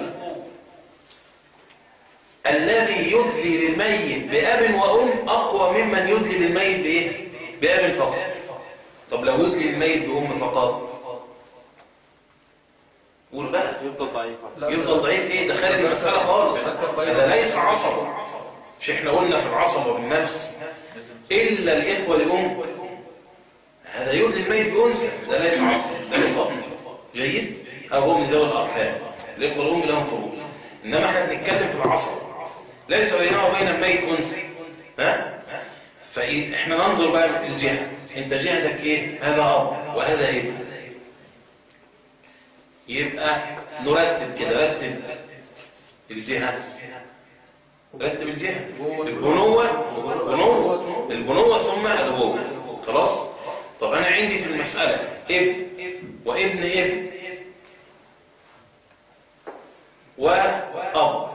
الذي يدلي للميت بأب وأم أقوى ممن يدلي للميت بإيه؟ بأب فقط. طب لو يدلي الميت بأم فقط قول بقى يفضل ضعيف. يفضل ضعيف. ايه ده؟ خارج المسألة خالص. هذا ليس عصبة. مش احنا قلنا في العصبة بالنفس إلا الإخوة لأم، هذا يدلي الميت بأنثى، ده ليس عصبة، ده لفضل. جيد؟ أو هم ذوي الأرحام، الإخوة الأم لهم فروض. إنما احنا بنتكلم في العصبة ليس بينه وبين الميت أنس، ها؟ فإحنا ننظر بقى في الجهة، أنت جهتك إيه؟ هذا أب وهذا ابن، يبقى نرتب كده، رتب الجهة، رتب الجهة، البنوة البنوة البنوة ثم الأبوة، خلاص؟ طب أنا عندي في المسألة ابن وابن ابن وأب،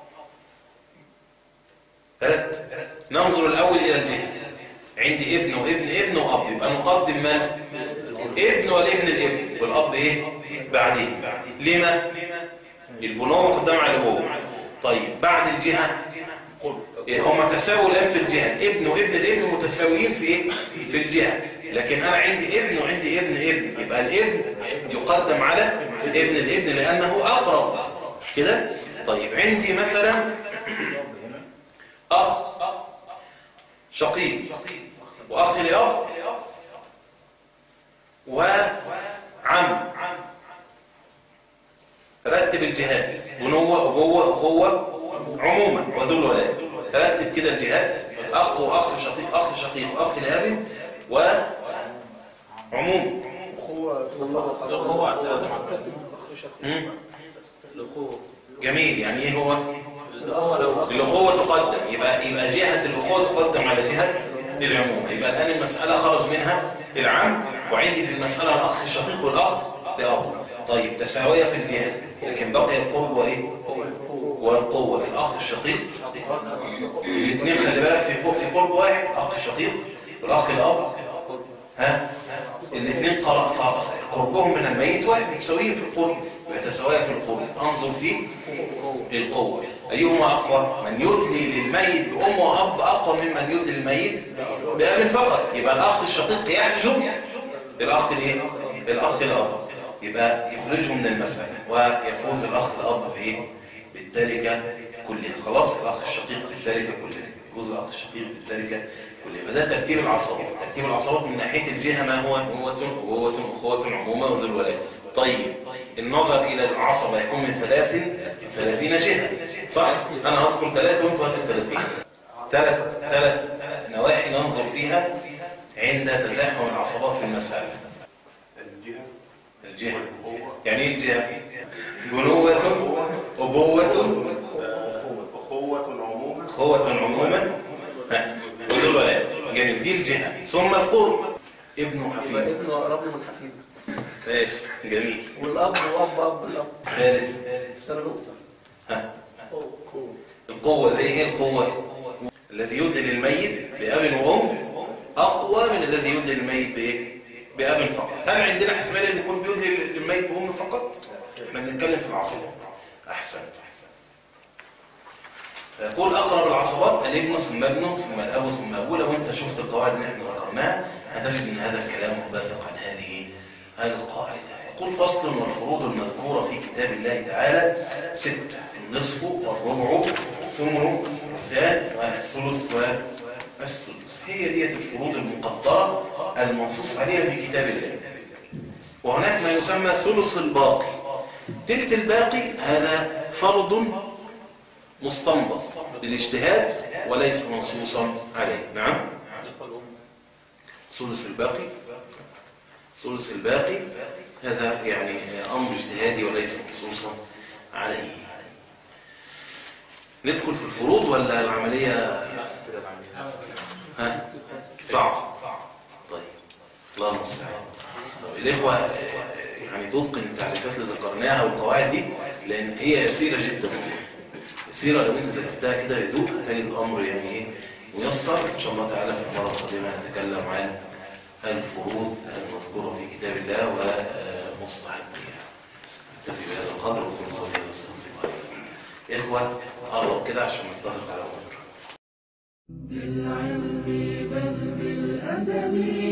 رتب. ننظر الأول إلى الجهة، عندي ابن وابن ابن وأب، يبقى نقدم من؟ ابن والابن الابن والأب إيه؟ بعدين. لما؟ البنوة مقدمة على الأبوة. طيب بعد الجهة هم تساووا الآن في الجهة، ابن وابن الابن متساويين في إيه؟ في الجهة، لكن أنا عندي ابن وعندي ابن ابن، يبقى الابن يقدم على ابن الابن لأنه أقرب، مش كده؟ طيب عندي مثلا أخ شقيق وأخ لأب وعم، رتب الجهات، بنوة أبوة أخوة عموما وذو الولاد، رتب كده الجهات، أخ وأخ شقيق، أخ شقيق أخ لأب وعموم. الأخوة جميل. يعني إيه هو؟ الأخوة تقدم، يبقى يبقى جهة الأخوة تقدم على جهة العموم، يبقى الآن المسألة خرج منها العم، وعندي في المسألة الأخ الشقيق والأخ لأب. طيب تساوية في الجهة، لكن بقي القرب وإيه؟ والقوة. الأخ الشقيق الاثنين خلي بالك في في قرب واحد، أخ الشقيق والأخ الأب، ها الاثنين قربهم من الميت واحد، متساويين في القرب، ويتساويا في القرب. انظر في القوة، أيهما أقوى؟ من يدلي للميت بأم وأب أقوى ممن يدلي للميت بأب فقط، يبقى الأخ الشقيق يحجب الأخ الإيه؟ الأخ الأب، يبقى يخرجه من المسألة، ويفوز الأخ الأب بإيه؟ بالتركة كلها. خلاص الأخ الشقيق بالتركة كلها، يفوز الأخ الشقيق بالتركة كلها. فده ترتيب العصبات. ترتيب العصبات من ناحية الجهة ما هو؟ أبوة أبوة أخوة عمومة وذو الولاد. طيب النظر إلى العصبة يكون من ثلاث ثلاثين جهة، صح؟ أنا أذكر ثلاثة وأنتوا هاتوا ثلاثين. ثلاث ثلاث نواحي ننظر فيها عند تزاحم العصبات في المسألة. الجهة الجهة يعني ايه الجهة؟ بنوة أبوة أخوة عموما أخوة عموما وذو الولاد. جميل، دي الجهة. ثم القرب، ابن وحفيد، ابن أقرب له من حفيد. ماشي جميل. والأب وأب أب الأب. ثالث سنة نقطة. ها القوة. زي ايه القوة؟ الذي يدلي للميت بأب وأم أقوى من الذي يدلي للميت بإيه؟ بأب فقط. هل عندنا احتمال ان يكون بيدلي للميت بأم فقط؟ احنا بنتكلم في العصبات. أحسن. فيقول أقرب العصبات الابن ثم ابنه ثم الأب ثم أبوه. لو أنت شفت القواعد اللي احنا ذكرناها هتجد أن هذا الكلام منبثق عن هذه هذه القاعدة. يقول فصل: والفروض المذكورة في كتاب الله تعالى ستة: النصف والربع والثمن والثالث والثلث والثلث. هي ديت الفروض المقدرة المنصوص عليها في كتاب الله. وهناك ما يسمى ثلث الباقي. تلت الباقي هذا فرض مستنبط بالاجتهاد وليس منصوصا عليه. نعم. ثلث الباقي ثلث الباقي هذا يعني أمر اجتهادي وليس منصوصا عليه. ندخل في الفروض ولا العملية ها صعب؟ طيب الله المستعان. الإخوة يعني تتقن التعريفات اللي ذكرناها والقواعد دي، لأن هي يسيرة جدا. يسيرة لو أنت ذاكرتها كده يدوب تجد الأمر يعني إيه ميسر. إن شاء الله تعالى في المرة القادمة نتكلم عن الفروض المذكورة في كتاب الله ومستحقها. نكتفي بهذا القدر وكل قولي واستغفر الله. إخوة قرب كده عشان نتفق على أمر. بالعلم بل بالأدب